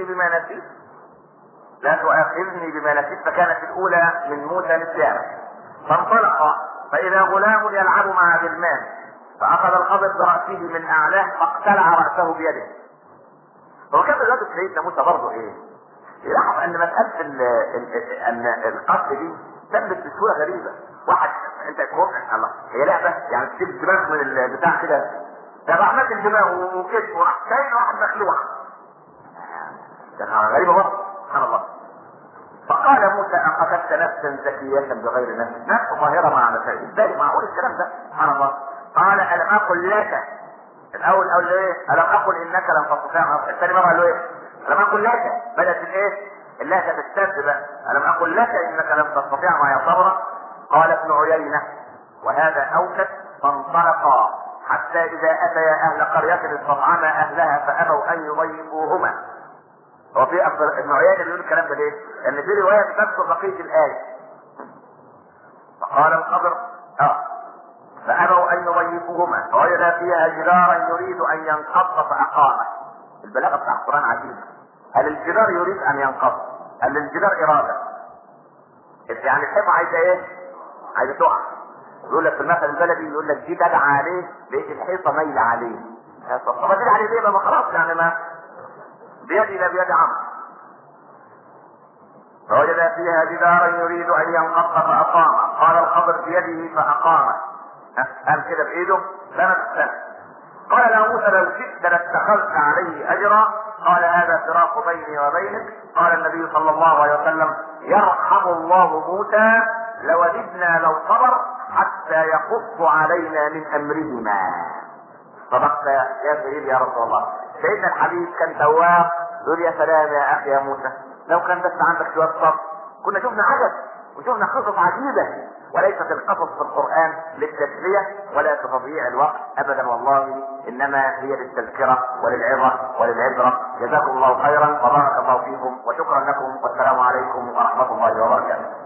بما نسيت. فكانت الاولى من موسى نسيانا. فانطلق فاذا غلام يلعب مع غلمان فاخذ الخضر براسه من اعلاه فاقتلع راسه بيده. هو كان الراجل سيدنا موسى برضه ايه؟ يلاحظ ان مساله ان القتل دي تمت بسهوله غريبه. واحد انت تقول الله هي لعبه يعني تسيب الدماغ من البتاع كده ده رحمه الدماغ وكده وراح كاين واحد مخلوع. ده غريبه برضه سبحان الله. فقال موسى اقتلت نفسا زكيه بغير نفس طاهره مع نفسها. ازاي معقول الكلام ده؟ سبحان الله. قال الم اقل لك الاول ايه؟ الم اقل انك لن تستطيع. الثاني مره قال له ايه؟ الم اقل لك بدات الايه؟ اللهجه تستبد بقى. الم اقل لك انك لن تستطيع معي صبرا. قال ابن عيينه وهذا اوكد فانطلقا حتى اذا اتيا اهل قريه استطعما اهلها فابوا ان يضيفوهما. هو في ابن عيينه بيقول الكلام ده ليه؟ لان في روايه تذكر بقيه الايه. فقال الخضر فابوا ان يضيفوهما فوجد فيها جدارا يريد ان ينقض فاقامه. البلاغه بتاع القران عجيبه. هل الجدار يريد ان ينقض؟ هل الجدار اراده؟ يعني الحيطه عايزه ايه؟ عايزه تقع. يقول لك في المثل البلدي يقول لك دي تدعى عليه لقيت الحيطه مايله عليه. طب ما تدعى عليه ليه؟ ما خلاص يعني ما بيدي لا بيد عمرو. فوجد فيها جدارا يريد ان ينقض فاقامه. قال الخضر بيده فاقامه. قام كده بايده لم تستنى. قال له موسى لو شئت لاتخذت عليه اجرا. قال هذا فراق بيني وبينك. قال النبي صلى الله عليه وسلم يرحم الله موسى لوددنا لو صبر حتى يقص علينا من امرهما. صدقت يا سيدي يا رسول الله. سيدنا الحبيب كان تواب يقول يا سلام يا اخي يا موسى لو كان بس عندك شويه صبر كنا شفنا عجب وشفنا قصص عجيبه. وليست القصص في القرآن للتسلية ولا لتضييع الوقت ابدا والله انما هي للتذكرة وللعظة وللعبرة. جزاكم الله خيرا وبارك الله فيكم وشكرا لكم والسلام عليكم ورحمة الله وبركاته.